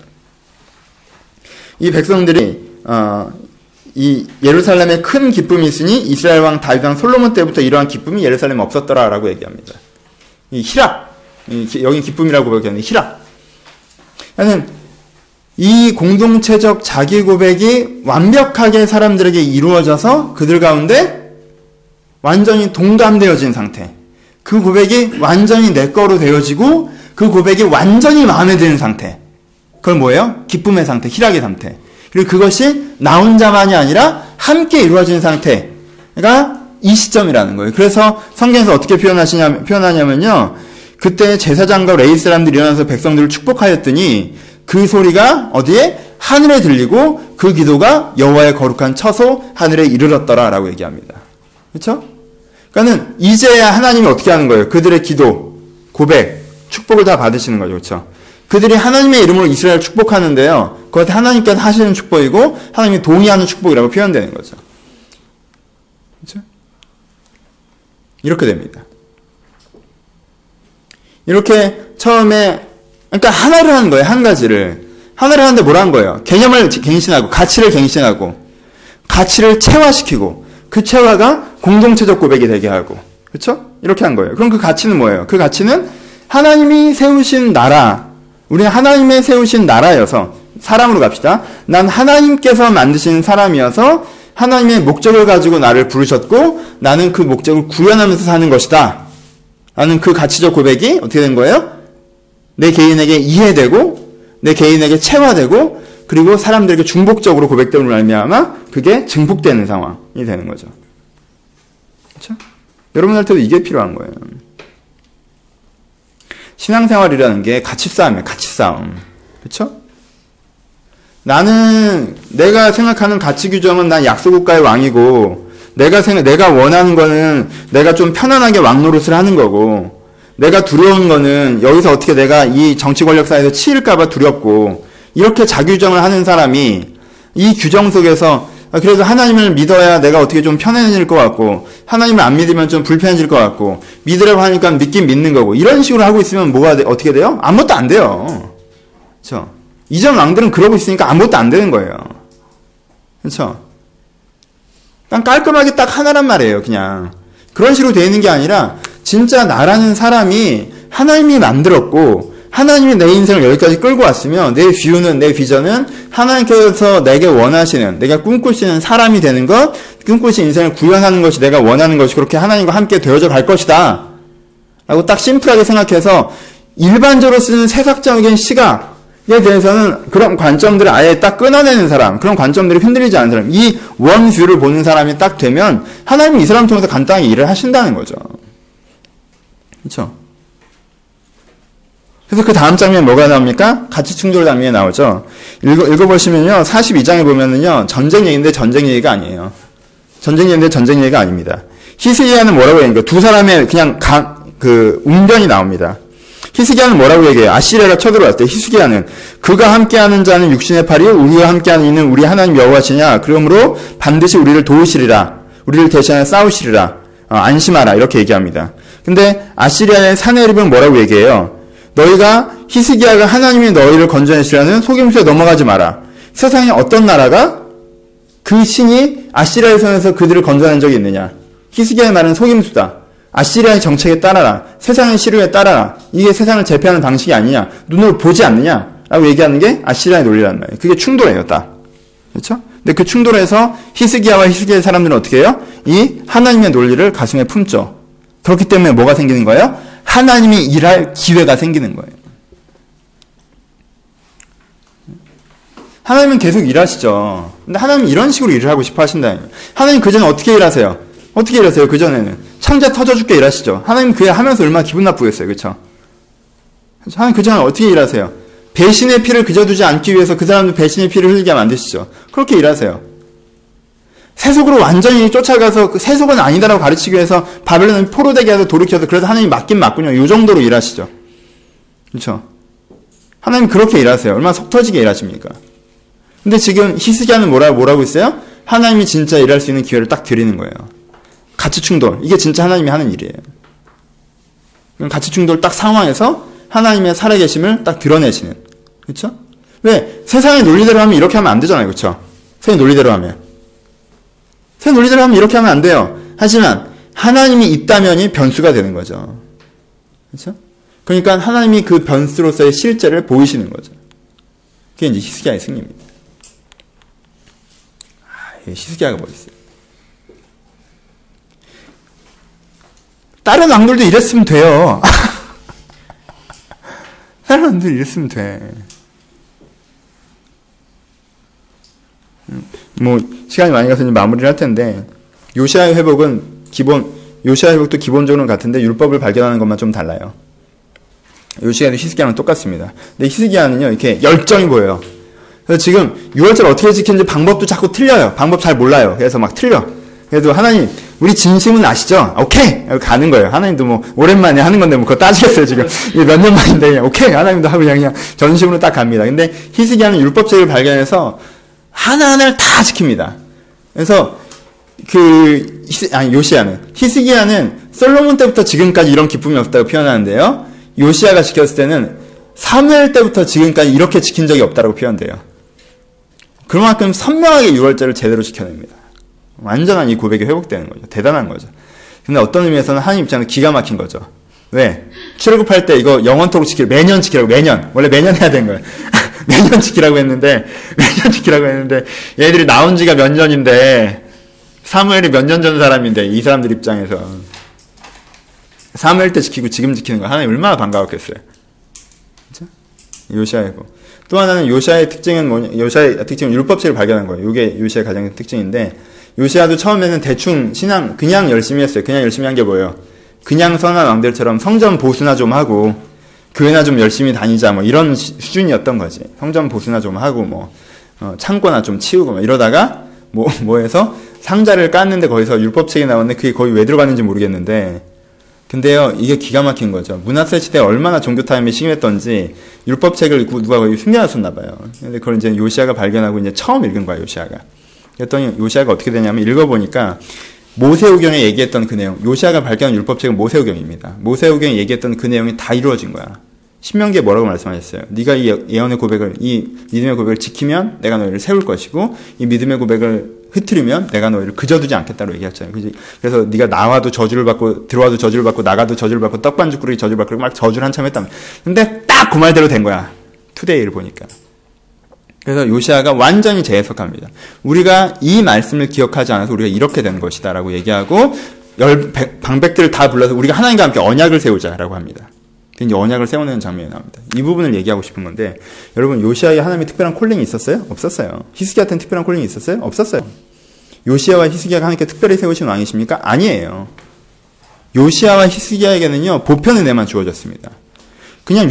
이 백성들이 이 예루살렘에 큰 기쁨이 있으니 이스라엘 왕 다윗 왕 솔로몬 때부터 이러한 기쁨이 예루살렘에 없었더라라고 얘기합니다. 이 희락, 여기 기쁨이라고 고백하는 희락. 이 공동체적 자기 고백이 완벽하게 사람들에게 이루어져서 그들 가운데 완전히 동감되어진 상태. 그 고백이 완전히 내 거로 되어지고 그 고백이 완전히 마음에 드는 상태. 그건 뭐예요? 기쁨의 상태, 희락의 상태. 그리고 그것이 나 혼자만이 아니라 함께 이루어진 상태가 이 시점이라는 거예요. 그래서 성경에서 어떻게 표현하냐면요. 그때 제사장과 레위 사람들이 일어나서 백성들을 축복하였더니 그 소리가 어디에? 하늘에 들리고 그 기도가 여호와의 거룩한 처소 하늘에 이르렀더라라고 얘기합니다. 그렇죠? 그러니까는 이제야 하나님이 어떻게 하는 거예요? 그들의 기도, 고백, 축복을 다 받으시는 거죠. 그렇죠? 그들이 하나님의 이름으로 이스라엘을 축복하는데요. 그것 하나님께서 하시는 축복이고 하나님이 동의하는 축복이라고 표현되는 거죠. 그렇죠? 이렇게 됩니다. 이렇게 처음에 그러니까 하나를 하는 거예요. 한 가지를. 하나를 하는데 뭘 한 거예요? 개념을 갱신하고 가치를 갱신하고 가치를 체화시키고 그 체화가 공동체적 고백이 되게 하고 그렇죠? 이렇게 한 거예요. 그럼 그 가치는 뭐예요? 그 가치는 하나님이 세우신 나라 우리는 하나님의 세우신 나라여서 사람으로 갑시다. 난 하나님께서 만드신 사람이어서 하나님의 목적을 가지고 나를 부르셨고 나는 그 목적을 구현하면서 사는 것이다. 라는 그 가치적 고백이 어떻게 된 거예요? 내 개인에게 이해되고 내 개인에게 체화되고 그리고 사람들에게 중복적으로 고백됨으로 말미암아 그게 증폭되는 상황이 되는 거죠. 그렇죠? 여러분한테도 이게 필요한 거예요. 신앙생활이라는 게 가치 싸움이에요. 가치 싸움. 그렇죠? 나는 내가 생각하는 가치 규정은 난 약소국가의 왕이고 내가 원하는 거는 내가 좀 편안하게 왕 노릇을 하는 거고 내가 두려운 거는 여기서 어떻게 내가 이 정치 권력 사이에서 치일까봐 두렵고 이렇게 자규정을 하는 사람이 이 규정 속에서 그래도 하나님을 믿어야 내가 어떻게 좀 편해질 것 같고 하나님을 안 믿으면 좀 불편해질 것 같고 믿으라고 하니까 믿긴 믿는 거고 이런 식으로 하고 있으면 어떻게 돼요? 아무것도 안 돼요. 그렇죠? 이전 왕들은 그러고 있으니까 아무것도 안 되는 거예요. 그렇죠? 그냥 깔끔하게 딱 하나란 말이에요. 그냥 그런 식으로 되어 있는 게 아니라 진짜 나라는 사람이 하나님이 만들었고 하나님이 내 인생을 여기까지 끌고 왔으면 내 뷰는 내 비전은 하나님께서 내게 원하시는 내가 꿈꾸시는 사람이 되는 것 꿈꾸신 인생을 구현하는 것이 내가 원하는 것이 그렇게 하나님과 함께 되어져 갈 것이다 라고 딱 심플하게 생각해서 일반적으로 쓰는 세상적인 시각에 대해서는 그런 관점들을 아예 딱 끊어내는 사람 그런 관점들이 흔들리지 않는 사람 이 원뷰를 보는 사람이 딱 되면 하나님이 이 사람 통해서 간단하게 일을 하신다는 거죠. 그렇죠? 그래서 그 다음 장면에 뭐가 나옵니까? 가치 충돌 장면이 나오죠. 읽어보시면요. 42장에 보면은요. 전쟁 얘기인데 전쟁 얘기가 아니에요. 전쟁 얘기인데 전쟁 얘기가 아닙니다. 히스기야는 뭐라고 얘기해요? 두 사람의 그냥 웅변이 나옵니다. 히스기야는 뭐라고 얘기해요? 아시리아가 쳐들어왔을 때 히스기야는 그가 함께하는 자는 육신의 팔이 우리와 함께하는 이는 우리 하나님 여호와시냐 그러므로 반드시 우리를 도우시리라 우리를 대신하여 싸우시리라 안심하라 이렇게 얘기합니다. 근데 아시리아의 사네립은 뭐라고 얘기해요? 너희가 히스기야가 하나님이 너희를 건져내시라는 속임수에 넘어가지 마라. 세상에 어떤 나라가 그 신이 아시리아의 손에서 그들을 건져낸 적이 있느냐? 히스기야의 말은 속임수다. 아시리아의 정책에 따라라. 세상의 시류에 따라라. 이게 세상을 제패하는 방식이 아니냐? 눈으로 보지 않느냐? 라고 얘기하는 게 아시리아의 논리란 말이에요. 그게 충돌해요, 딱. 그렇죠? 근데 그 충돌에서 히스기야와 히스기야의 사람들은 어떻게 해요? 이 하나님의 논리를 가슴에 품죠. 그렇기 때문에 뭐가 생기는 거예요? 하나님이 일할 기회가 생기는 거예요. 하나님은 계속 일하시죠. 근데 하나님은 이런 식으로 일을 하고 싶어 하신다. 하나님 그전에 어떻게 일하세요? 어떻게 일하세요? 그전에는 창자 터져 죽게 일하시죠. 하나님 그 일 하면서 얼마나 기분 나쁘겠어요. 그렇죠? 하나님 그전에 어떻게 일하세요? 배신의 피를 그져두지 않기 위해서 그 사람들 배신의 피를 흘리게 하면 안 되시죠. 그렇게 일하세요. 세속으로 완전히 쫓아가서 그 세속은 아니다라고 가르치기 위해서 바벨론을 포로되게 해서 돌이켜서 그래서 하나님 맞긴 맞군요. 이 정도로 일하시죠. 그렇죠? 하나님 그렇게 일하세요. 얼마나 속 터지게 일하십니까? 근데 지금 히스기야는 뭐라고 있어요? 하나님이 진짜 일할 수 있는 기회를 딱 드리는 거예요. 가치 충돌. 이게 진짜 하나님이 하는 일이에요. 가치 충돌 딱 상황에서 하나님의 살아계심을 딱 드러내시는. 그렇죠? 왜? 세상의 논리대로 하면 이렇게 하면 안 되잖아요. 그렇죠? 세상의 논리대로 하면. 새 논리대로 하면 이렇게 하면 안 돼요. 하지만 하나님이 있다면이 변수가 되는 거죠. 그렇죠? 그러니까 하나님이 그 변수로서의 실제를 보이시는 거죠. 그게 이제 히스기야의 승리입니다. 히스기야가 뭐 있어요? 다른 왕들도 이랬으면 돼요. 다른 왕들도 이랬으면 돼. 뭐 시간이 많이 가서 이제 마무리를 할 텐데 요시야의 회복은 요시야의 회복도 기본적으로는 같은데 율법을 발견하는 것만 좀 달라요. 요시야도 히스기야랑 똑같습니다. 근데 히스기야는요 이렇게 열정이 보여요. 그래서 지금 6월절 어떻게 지키는지 방법도 자꾸 틀려요. 방법 잘 몰라요. 그래서 막 틀려. 그래도 하나님 우리 진심은 아시죠? 오케이 가는 거예요. 하나님도 뭐 오랜만에 하는 건데 뭐 그거 따지겠어요 지금. 이게 몇 년 만인데 그냥 오케이 하나님도 하고 그냥 전심으로 딱 갑니다. 근데 히스기야는 율법책을 발견해서 하나하나를 다 지킵니다. 그래서 요시야는 히스기야는 솔로몬 때부터 지금까지 이런 기쁨이 없다고 표현하는데요. 요시야가 지켰을 때는 사무엘 때부터 지금까지 이렇게 지킨 적이 없다고 표현돼요. 그만큼 선명하게 6월절을 제대로 지켜냅니다. 완전한 이 고백이 회복되는 거죠. 대단한 거죠. 근데 어떤 의미에서는 하나님 입장에서 기가 막힌 거죠. 왜? 출애굽할 때 이거 영원토록 매년 지키라고, 매년. 원래 매년 해야 되는 거예요. 매년 지키라고 했는데 얘들이 나온 지가 몇 년인데, 사무엘이 몇 년 전 사람인데, 이 사람들 입장에서. 사무엘 때 지키고 지금 지키는 거 하나님 얼마나 반가웠겠어요. 그쵸? 요시야이고. 또 하나는 요시야의 특징은 요시야의 특징은 율법책을 발견한 거예요. 이게 요시야의 가장 큰 특징인데, 요시야도 처음에는 대충 신앙 그냥 열심히 했어요. 그냥 열심히 한 게 뭐예요? 그냥 선한 왕들처럼 성전 보수나 좀 하고 교회나 좀 열심히 다니자 뭐 이런 수준이었던 거지. 성전 보수나 좀 하고 창고나 좀 치우고 이러다가 뭐 해서 상자를 깠는데 거기서 율법책이 나왔는데 그게 거기 왜 들어갔는지 모르겠는데 근데요 이게 기가 막힌 거죠. 문하세 시대에 얼마나 종교 타임이 심했던지 율법책을 누가 거기 숨겨놨었나 봐요. 근데 그걸 이제 요시야가 발견하고 이제 처음 읽은 거야 요시야가. 그랬더니 요시야가 어떻게 되냐면 읽어보니까 모세오경에 얘기했던 그 내용, 요시야가 발견한 율법책은 모세오경입니다. 모세오경에 얘기했던 그 내용이 다 이루어진 거야. 신명기에 뭐라고 말씀하셨어요? 네가 이 예언의 고백을, 이 믿음의 고백을 지키면 내가 너희를 세울 것이고 이 믿음의 고백을 흐트리면 내가 너희를 그저두지 않겠다고 얘기했잖아요. 그래서 네가 나와도 저주를 받고 들어와도 저주를 받고 나가도 저주를 받고 떡반죽 끓이기 저주를 받고 막 저주를 한참 했다며. 근데 딱 그 말대로 된 거야. 투데이를 보니까. 그래서 요시야가 완전히 재해석합니다. 우리가 이 말씀을 기억하지 않아서 우리가 이렇게 된 것이다라고 얘기하고 방백들을 다 불러서 우리가 하나님과 함께 언약을 세우자라고 합니다. 이제 언약을 세우는 장면이 나옵니다. 이 부분을 얘기하고 싶은 건데 여러분 요시야에 하나님의 특별한 콜링이 있었어요? 없었어요. 히스기야한테는 특별한 콜링이 있었어요? 없었어요. 요시야와 히스기야가 하나님께 특별히 세우신 왕이십니까? 아니에요. 요시야와 히스기야에게는요 보편 은혜만 주어졌습니다. 그냥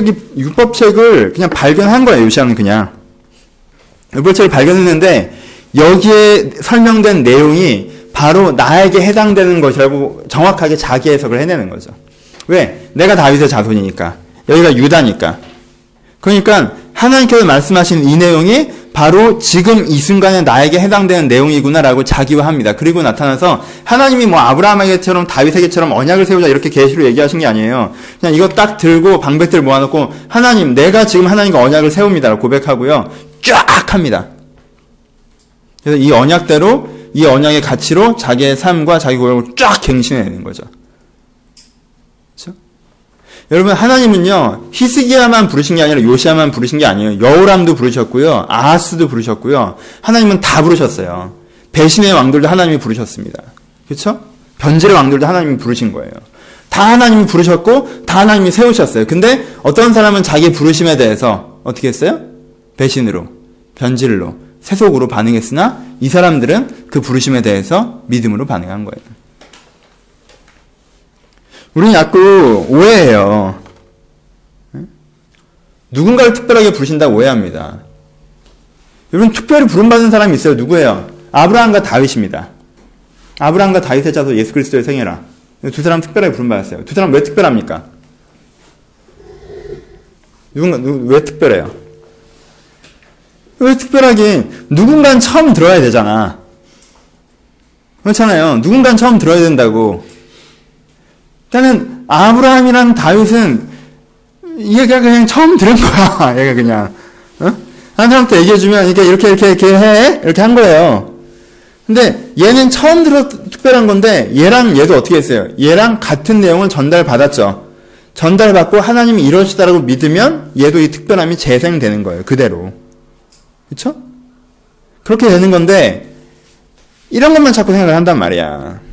율법책을 그냥 발견한 거예요. 요시야는 그냥 율법책을 발견했는데 여기에 설명된 내용이 바로 나에게 해당되는 것이라고 정확하게 자기 해석을 해내는 거죠. 왜? 내가 다윗의 자손이니까. 여기가 유다니까. 그러니까 하나님께서 말씀하신 이 내용이 바로 지금 이 순간에 나에게 해당되는 내용이구나라고 자기화합니다. 그리고 나타나서 하나님이 아브라함에게처럼 다윗에게처럼 언약을 세우자 이렇게 계시로 얘기하신 게 아니에요. 그냥 이거 딱 들고 방백들 모아놓고 하나님 내가 지금 하나님과 언약을 세웁니다라고 고백하고요. 쫙 합니다. 그래서 이 언약대로 이 언약의 가치로 자기의 삶과 자기 고백을 쫙 갱신해내는 거죠. 그렇죠? 여러분 하나님은요 히스기야만 부르신 게 아니라 요시야만 부르신 게 아니에요. 여호람도 부르셨고요. 아하스도 부르셨고요. 하나님은 다 부르셨어요. 배신의 왕들도 하나님이 부르셨습니다. 그렇죠? 변질의 왕들도 하나님이 부르신 거예요. 다 하나님이 부르셨고 다 하나님이 세우셨어요. 근데 어떤 사람은 자기 부르심에 대해서 어떻게 했어요? 배신으로, 변질로, 세속으로 반응했으나 이 사람들은 그 부르심에 대해서 믿음으로 반응한 거예요. 우리는 자꾸 오해해요. 누군가를 특별하게 부르신다고 오해합니다. 여러분 특별히 부름받은 사람이 있어요. 누구예요? 아브라함과 다윗입니다. 아브라함과 다윗의 자손 예수 그리스도의 생애라. 두 사람 특별하게 부름받았어요. 두 사람 왜 특별합니까? 왜 특별해요? 왜 특별하긴 누군가는 처음 들어야 되잖아. 그렇잖아요. 누군가는 처음 들어야 된다고. 그러니까는 아브라함이랑 다윗은 얘가 그냥 처음 들은 거야. 얘가 그냥 한 사람한테 얘기해주면 이렇게 해 이렇게 한 거예요. 근데 얘는 처음 들어 특별한 건데 얘랑 얘도 어떻게 했어요? 얘랑 같은 내용을 전달받았죠. 전달받고 하나님이 이러시다라고 믿으면 얘도 이 특별함이 재생되는 거예요. 그대로. 그렇죠? 그렇게 되는 건데 이런 것만 자꾸 생각을 한단 말이야.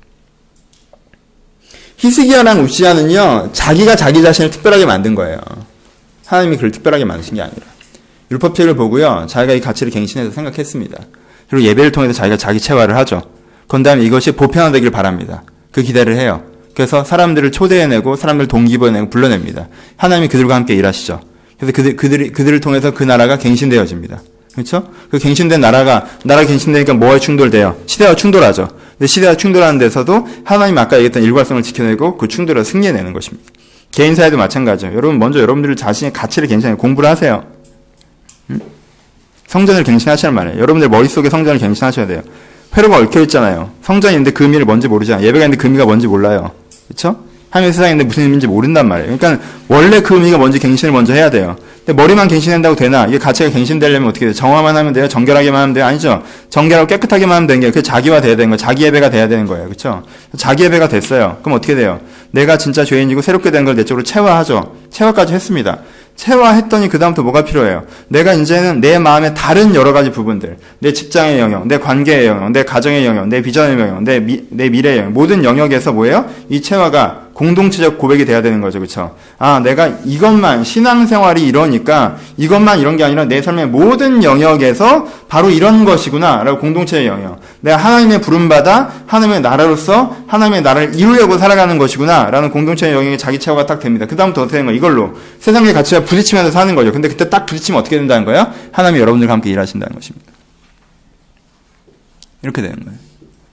히스기야랑 우시야는요 자기가 자기 자신을 특별하게 만든 거예요. 하나님이 그를 특별하게 만드신 게 아니라. 율법책을 보고요. 자기가 이 가치를 갱신해서 생각했습니다. 그리고 예배를 통해서 자기가 자기 체화를 하죠. 그런 다음에 이것이 보편화되길 바랍니다. 그 기대를 해요. 그래서 사람들을 초대해내고 사람들을 동기부여내고 불러냅니다. 하나님이 그들과 함께 일하시죠. 그래서 그들을 통해서 그 나라가 갱신되어집니다. 그렇죠? 그 갱신된 나라 갱신되니까 뭐와 충돌돼요? 시대와 충돌하죠. 근데 시대와 충돌하는 데서도 하나님 아까 얘기했던 일관성을 지켜내고 그 충돌을 승리해내는 것입니다. 개인 사회도 마찬가지죠. 여러분 먼저 여러분들 자신의 가치를 갱신해 공부를 하세요. 성전을 갱신하시란 말이에요. 여러분들 머릿속에 성전을 갱신하셔야 돼요. 회로가 얽혀 있잖아요. 성전이 있는데 그 의미를 뭔지 모르잖아요. 예배가 있는데 그 의미가 뭔지 몰라요. 그렇죠? 하나님의 세상에 있는데 무슨 의미인지 모른단 말이에요. 그러니까 원래 그 의미가 뭔지 갱신을 먼저 해야 돼요. 근데 머리만 갱신한다고 되나? 이게 가치가 갱신되려면 어떻게 돼요? 정화만 하면 돼요? 정결하게만 하면 돼요? 아니죠. 정결하고 깨끗하게만 하면 되는 게 그게 자기화 돼야 되는 거예요. 자기 예배가 돼야 되는 거예요. 그렇죠? 자기 예배가 됐어요. 그럼 어떻게 돼요? 내가 진짜 죄인이고 새롭게 된 걸 내 쪽으로 체화하죠. 체화까지 했습니다. 체화했더니 그 다음부터 뭐가 필요해요? 내가 이제는 내 마음의 다른 여러 가지 부분들, 내 직장의 영역, 내 관계의 영역, 내 가정의 영역, 내 비전의 영역, 내 미래의 영역, 모든 영역에서 뭐예요? 이 체화가 공동체적 고백이 돼야 되는 거죠. 그렇죠? 아, 내가 이것만 신앙생활이 이러니까 이것만 이런 게 아니라 내 삶의 모든 영역에서 바로 이런 것이구나 라고 공동체의 영역. 내가 하나님의 부름받아 하나님의 나라로서 하나님의 나라를 이루려고 살아가는 것이구나 라는 공동체의 영역에 자기 체화가 딱 됩니다. 그 다음부터 어떻게 되는 거예요? 이걸로 세상의 가치와 부딪히면서 사는 거죠. 근데 그때 딱 부딪히면 어떻게 된다는 거예요? 하나님이 여러분들과 함께 일하신다는 것입니다. 이렇게 되는 거예요.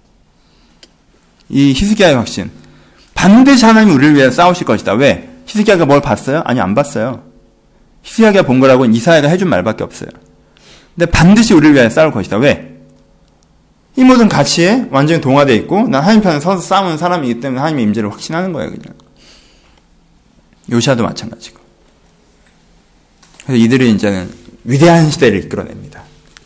이 히스기야의 확신. 반드시 하나님이 우리를 위해 싸우실 것이다. 왜? 히스기야가 뭘 봤어요? 아니, 안 봤어요. 히스기야가 본 거라고는 이사야가 해준 말밖에 없어요. 근데 반드시 우리를 위해 싸울 것이다. 왜? 이 모든 가치에 완전히 동화되어 있고 난 하나님 편에 서서 싸우는 사람이기 때문에 하나님의 임재를 확신하는 거예요. 그냥. 요시아도 마찬가지고. 그래서 이들이 이제는 위대한 시대를 이끌어냅니다.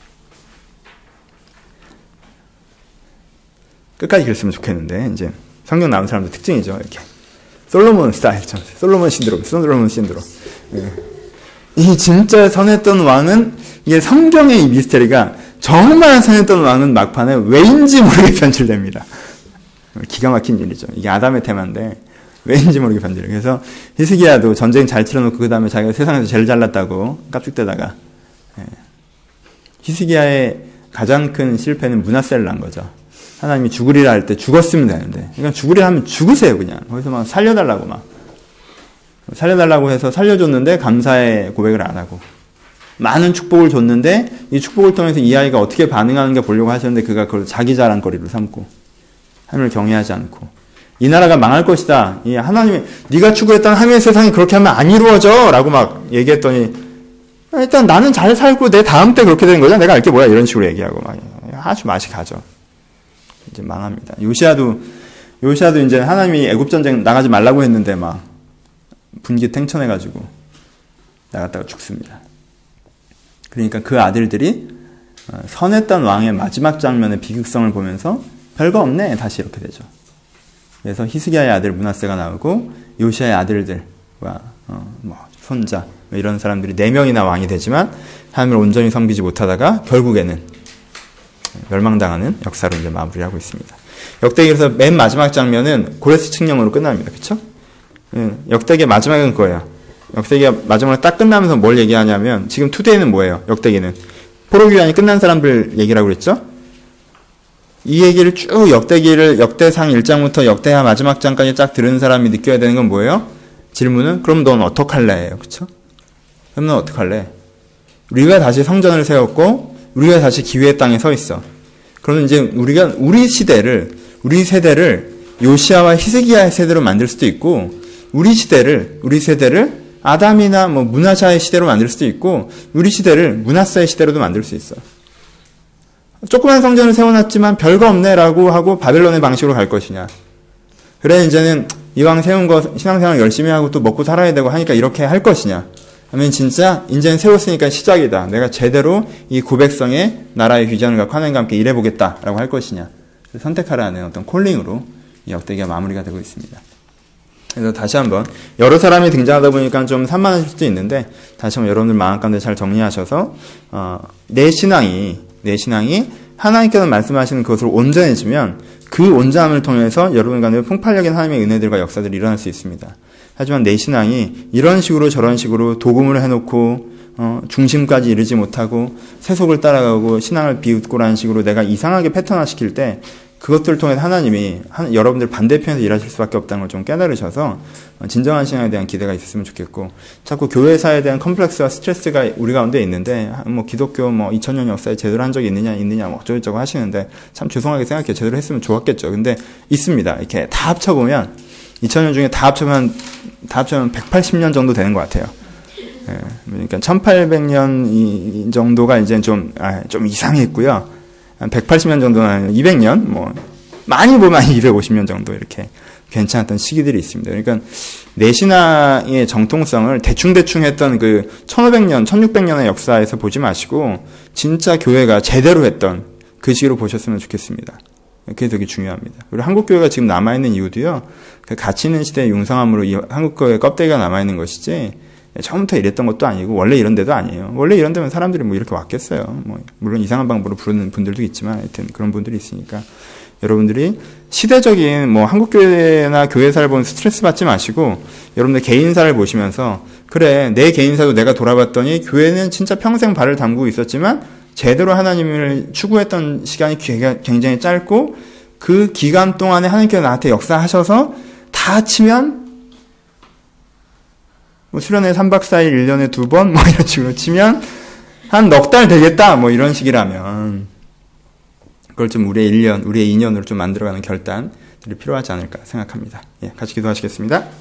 끝까지 읽었으면 좋겠는데 이제 성경 나온 사람들 특징이죠. 이렇게 솔로몬 스타일처럼 솔로몬 신드롬. 예. 이 진짜 선했던 왕은 이게 성경의 이 미스테리가 정말 선했던 왕은 막판에 왜인지 모르게 변질됩니다. 기가 막힌 일이죠. 이게 아담의 테마인데 왜인지 모르게 변질해요. 그래서 히스기야도 전쟁 잘 치러놓고 그 다음에 자기가 세상에서 제일 잘났다고 깝죽대다가 히스기야의 가장 큰 실패는 므낫세를 난 거죠. 하나님이 죽으리라 할 때 죽었으면 되는데, 그러니까 죽으리라 하면 죽으세요, 그냥. 거기서 막 살려달라고 해서 살려줬는데 감사의 고백을 안 하고, 많은 축복을 줬는데 이 축복을 통해서 이 아이가 어떻게 반응하는가 보려고 하셨는데 그가 그걸 자기 자랑거리로 삼고 하나님을 경외하지 않고 이 나라가 망할 것이다. 이 하나님이 네가 추구했던 하나님의 세상이 그렇게 하면 안 이루어져라고 막 얘기했더니 일단 나는 잘 살고 내 다음 때 그렇게 되는 거잖아. 내가 알게 뭐야 이런 식으로 얘기하고 막 아주 맛이 가죠. 이제 망합니다. 요시아도 이제 하나님이 애굽 전쟁 나가지 말라고 했는데 막 분기탱천해가지고 나갔다가 죽습니다. 그러니까 그 아들들이 선했던 왕의 마지막 장면의 비극성을 보면서 별거 없네 다시 이렇게 되죠. 그래서 히스기야의 아들 므낫세가 나오고 요시아의 아들들과 손자 이런 사람들이 4명이나 왕이 되지만 하나님을 온전히 섬기지 못하다가 결국에는 멸망당하는 역사로 이제 마무리하고 있습니다. 역대기에서 맨 마지막 장면은 고레스 칙령으로 끝납니다. 그렇죠? 역대기의 마지막은 그거예요. 역대기가 마지막으로 딱 끝나면서 뭘 얘기하냐면 지금 투데이는 뭐예요? 역대기는 포로기환이 끝난 사람들 얘기라고 그랬죠? 이 얘기를 쭉 역대상 1장부터 역대하 마지막 장까지 쫙 들은 사람이 느껴야 되는 건 뭐예요? 질문은 그럼 넌 어떡할래? 그렇죠? 그럼 넌 어떡할래? 우리가 다시 성전을 세웠고 우리가 다시 기회의 땅에 서 있어. 그러면 이제 우리가 우리 세대를 요시아와 히스기야의 세대로 만들 수도 있고 우리 세대를 아담이나 문하샤의 시대로 만들 수도 있고 우리 시대를 므낫세의 시대로도 만들 수 있어. 조그만 성전을 세워놨지만 별거 없네라고 하고 바벨론의 방식으로 갈 것이냐. 그래 이제는 이왕 세운 거 신앙생활 열심히 하고 또 먹고 살아야 되고 하니까 이렇게 할 것이냐. 하면 진짜 이제는 세웠으니까 시작이다. 내가 제대로 이 고백성의 나라의 비전을 갖고 하나님과 함께 일해보겠다라고 할 것이냐. 선택하라는 어떤 콜링으로 이 역대기가 마무리가 되고 있습니다. 그래서 다시 한번 여러 사람이 등장하다 보니까 좀 산만하실 수도 있는데 다시 한번 여러분들 마음 가운데 잘 정리하셔서 내 신앙이 하나님께서 말씀하시는 그것으로 온전해지면 그 온전함을 통해서 여러분 가운데 폭발적인 하나님의 은혜들과 역사들이 일어날 수 있습니다. 하지만 내 신앙이 이런 식으로 저런 식으로 도금을 해놓고 중심까지 이르지 못하고 세속을 따라가고 신앙을 비웃고라는 식으로 내가 이상하게 패턴화 시킬 때 그것들을 통해 하나님이 여러분들 반대편에서 일하실 수밖에 없다는 걸 좀 깨달으셔서 진정한 신앙에 대한 기대가 있었으면 좋겠고, 자꾸 교회사에 대한 컴플렉스와 스트레스가 우리 가운데 있는데 뭐 기독교 2000년 역사에 제대로 한 적이 있느냐 뭐 어쩌고저쩌고 하시는데 참 죄송하게 생각해요. 제대로 했으면 좋았겠죠. 근데 있습니다. 이렇게 다 합쳐보면 2000년 중에 다 합쳐면 180년 정도 되는 것 같아요. 예, 그러니까 1800년 정도가 이제 좀 이상했고요. 180년 정도는 200년, 많이 보면 250년 정도 이렇게 괜찮았던 시기들이 있습니다. 그러니까 내 신앙의 정통성을 대충 했던 그 1500년, 1600년의 역사에서 보지 마시고 진짜 교회가 제대로 했던 그 시기로 보셨으면 좋겠습니다. 그게 되게 중요합니다. 그리고 한국교회가 지금 남아있는 이유도요, 그 가치 있는 시대의 융성함으로 이 한국교회의 껍데기가 남아있는 것이지, 처음부터 이랬던 것도 아니고 원래 이런 데도 아니에요. 원래 이런 데면 사람들이 이렇게 왔겠어요. 물론 이상한 방법으로 부르는 분들도 있지만 하여튼 그런 분들이 있으니까 여러분들이 시대적인 한국교회나 교회사를 보면 스트레스 받지 마시고 여러분들 개인사를 보시면서 그래, 내 개인사도 내가 돌아봤더니 교회는 진짜 평생 발을 담그고 있었지만 제대로 하나님을 추구했던 시간이 굉장히 짧고 그 기간 동안에 하나님께서 나한테 역사하셔서 다 합치면 수련회 3박 4일 1년에 2번 이런 식으로 치면 한 넉 달 되겠다 이런 식이라면 그걸 좀 우리의 1년, 우리의 2년으로 좀 만들어가는 결단들이 필요하지 않을까 생각합니다. 예, 같이 기도하시겠습니다.